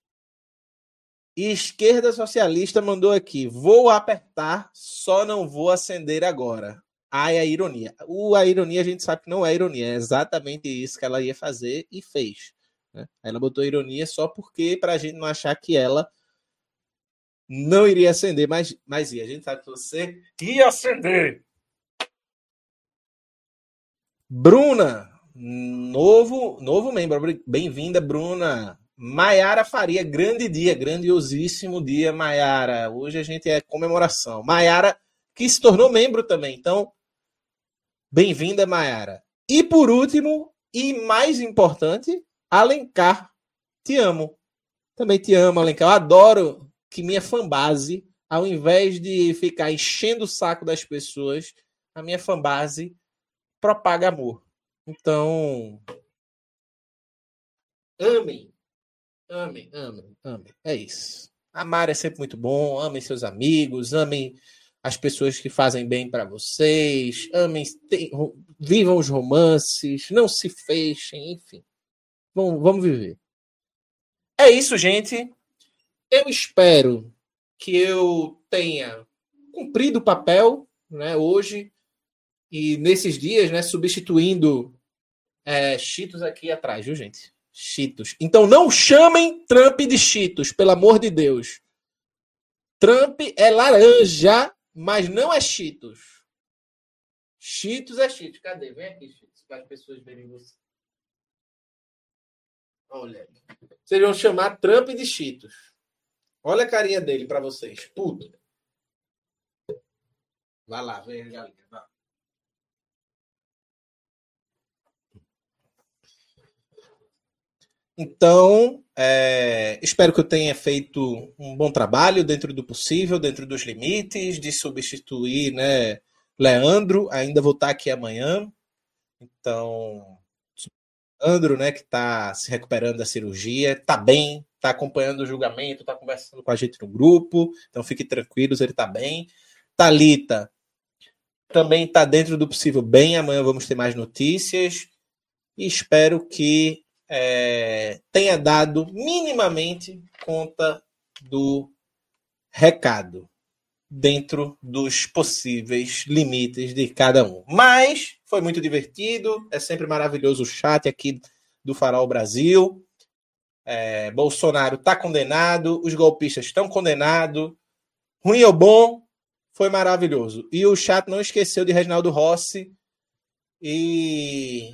Esquerda Socialista mandou aqui. Vou apertar, só não vou acender agora. Ai, a ironia. A ironia a gente sabe que não é ironia. É exatamente isso que ela ia fazer e fez. Né? Ela botou ironia só porque pra gente não achar que ela não iria acender, mas ia. A gente sabe que você ia acender. Bruna, novo membro. Bem-vinda, Bruna. Maiara Faria, grande dia, grandiosíssimo dia, Maiara. Hoje a gente é comemoração. Maiara, que se tornou membro também. Então, bem-vinda, Maiara. E por último, e mais importante, Alencar. Te amo. Também te amo, Alencar. Eu adoro que minha fanbase, ao invés de ficar enchendo o saco das pessoas, a minha fanbase propaga amor. Então, amem. Amem. É isso. Amar é sempre muito bom. Amem seus amigos. Amem as pessoas que fazem bem para vocês. Amem, vivam os romances. Não se fechem. Enfim. Vamos viver. É isso, gente. Eu espero que eu tenha cumprido o papel, né, hoje e nesses dias, né, substituindo Cheetos aqui atrás, viu, gente? Cheetos. Então não chamem Trump de Cheetos, pelo amor de Deus. Trump é laranja, mas não é Cheetos. Cheetos é Cheetos. Cadê? Vem aqui, Cheetos, para as pessoas verem você. Olha aí. Vocês vão chamar Trump de Cheetos. Olha a carinha dele para vocês. Puto. Vai lá, vem, galinha. Vai. Então, espero que eu tenha feito um bom trabalho dentro do possível, dentro dos limites, de substituir, né, Leandro. Ainda vou estar aqui amanhã. Então, Leandro, né, que está se recuperando da cirurgia, está bem, está acompanhando o julgamento, está conversando com a gente no grupo. Então, fiquem tranquilos, ele está bem. Thalita também está dentro do possível bem. Amanhã vamos ter mais notícias. E espero que tenha dado minimamente conta do recado dentro dos possíveis limites de cada um. Mas foi muito divertido, é sempre maravilhoso o chat aqui do Farol Brasil. Bolsonaro está condenado, os golpistas estão condenados. Ruim ou bom, foi maravilhoso. E o chat não esqueceu de Reginaldo Rossi. E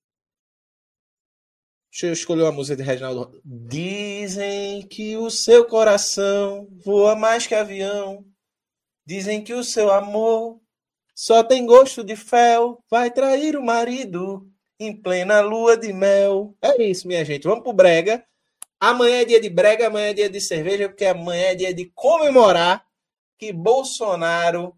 deixa eu escolher uma música de Reginaldo. Dizem que o seu coração voa mais que avião. Dizem que o seu amor só tem gosto de fel. Vai trair o marido em plena lua de mel. É isso, minha gente. Vamos pro brega. Amanhã é dia de brega, amanhã é dia de cerveja, porque amanhã é dia de comemorar que Bolsonaro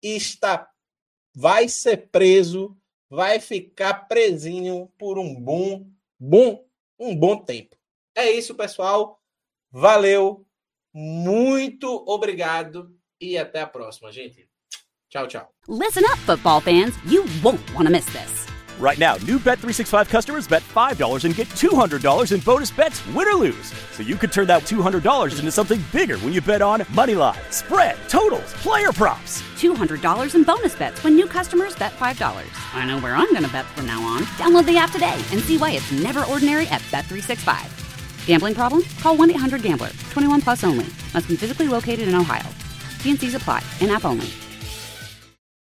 vai ser preso, vai ficar presinho por um bom tempo. É isso, pessoal. Valeu. Muito obrigado. E até a próxima, gente. Tchau, tchau. Listen up, football fans. You won't want to miss this. Right now, new Bet365 customers bet $5 and get $200 in bonus bets, win or lose. So you could turn that $200 into something bigger when you bet on moneyline, spread, totals, player props. $200 in bonus bets when new customers bet $5. I know where I'm going to bet from now on. Download the app today and see why it's never ordinary at Bet365. Gambling problem? Call 1-800-GAMBLER. 21 plus only. Must be physically located in Ohio. T&Cs apply. In-app only.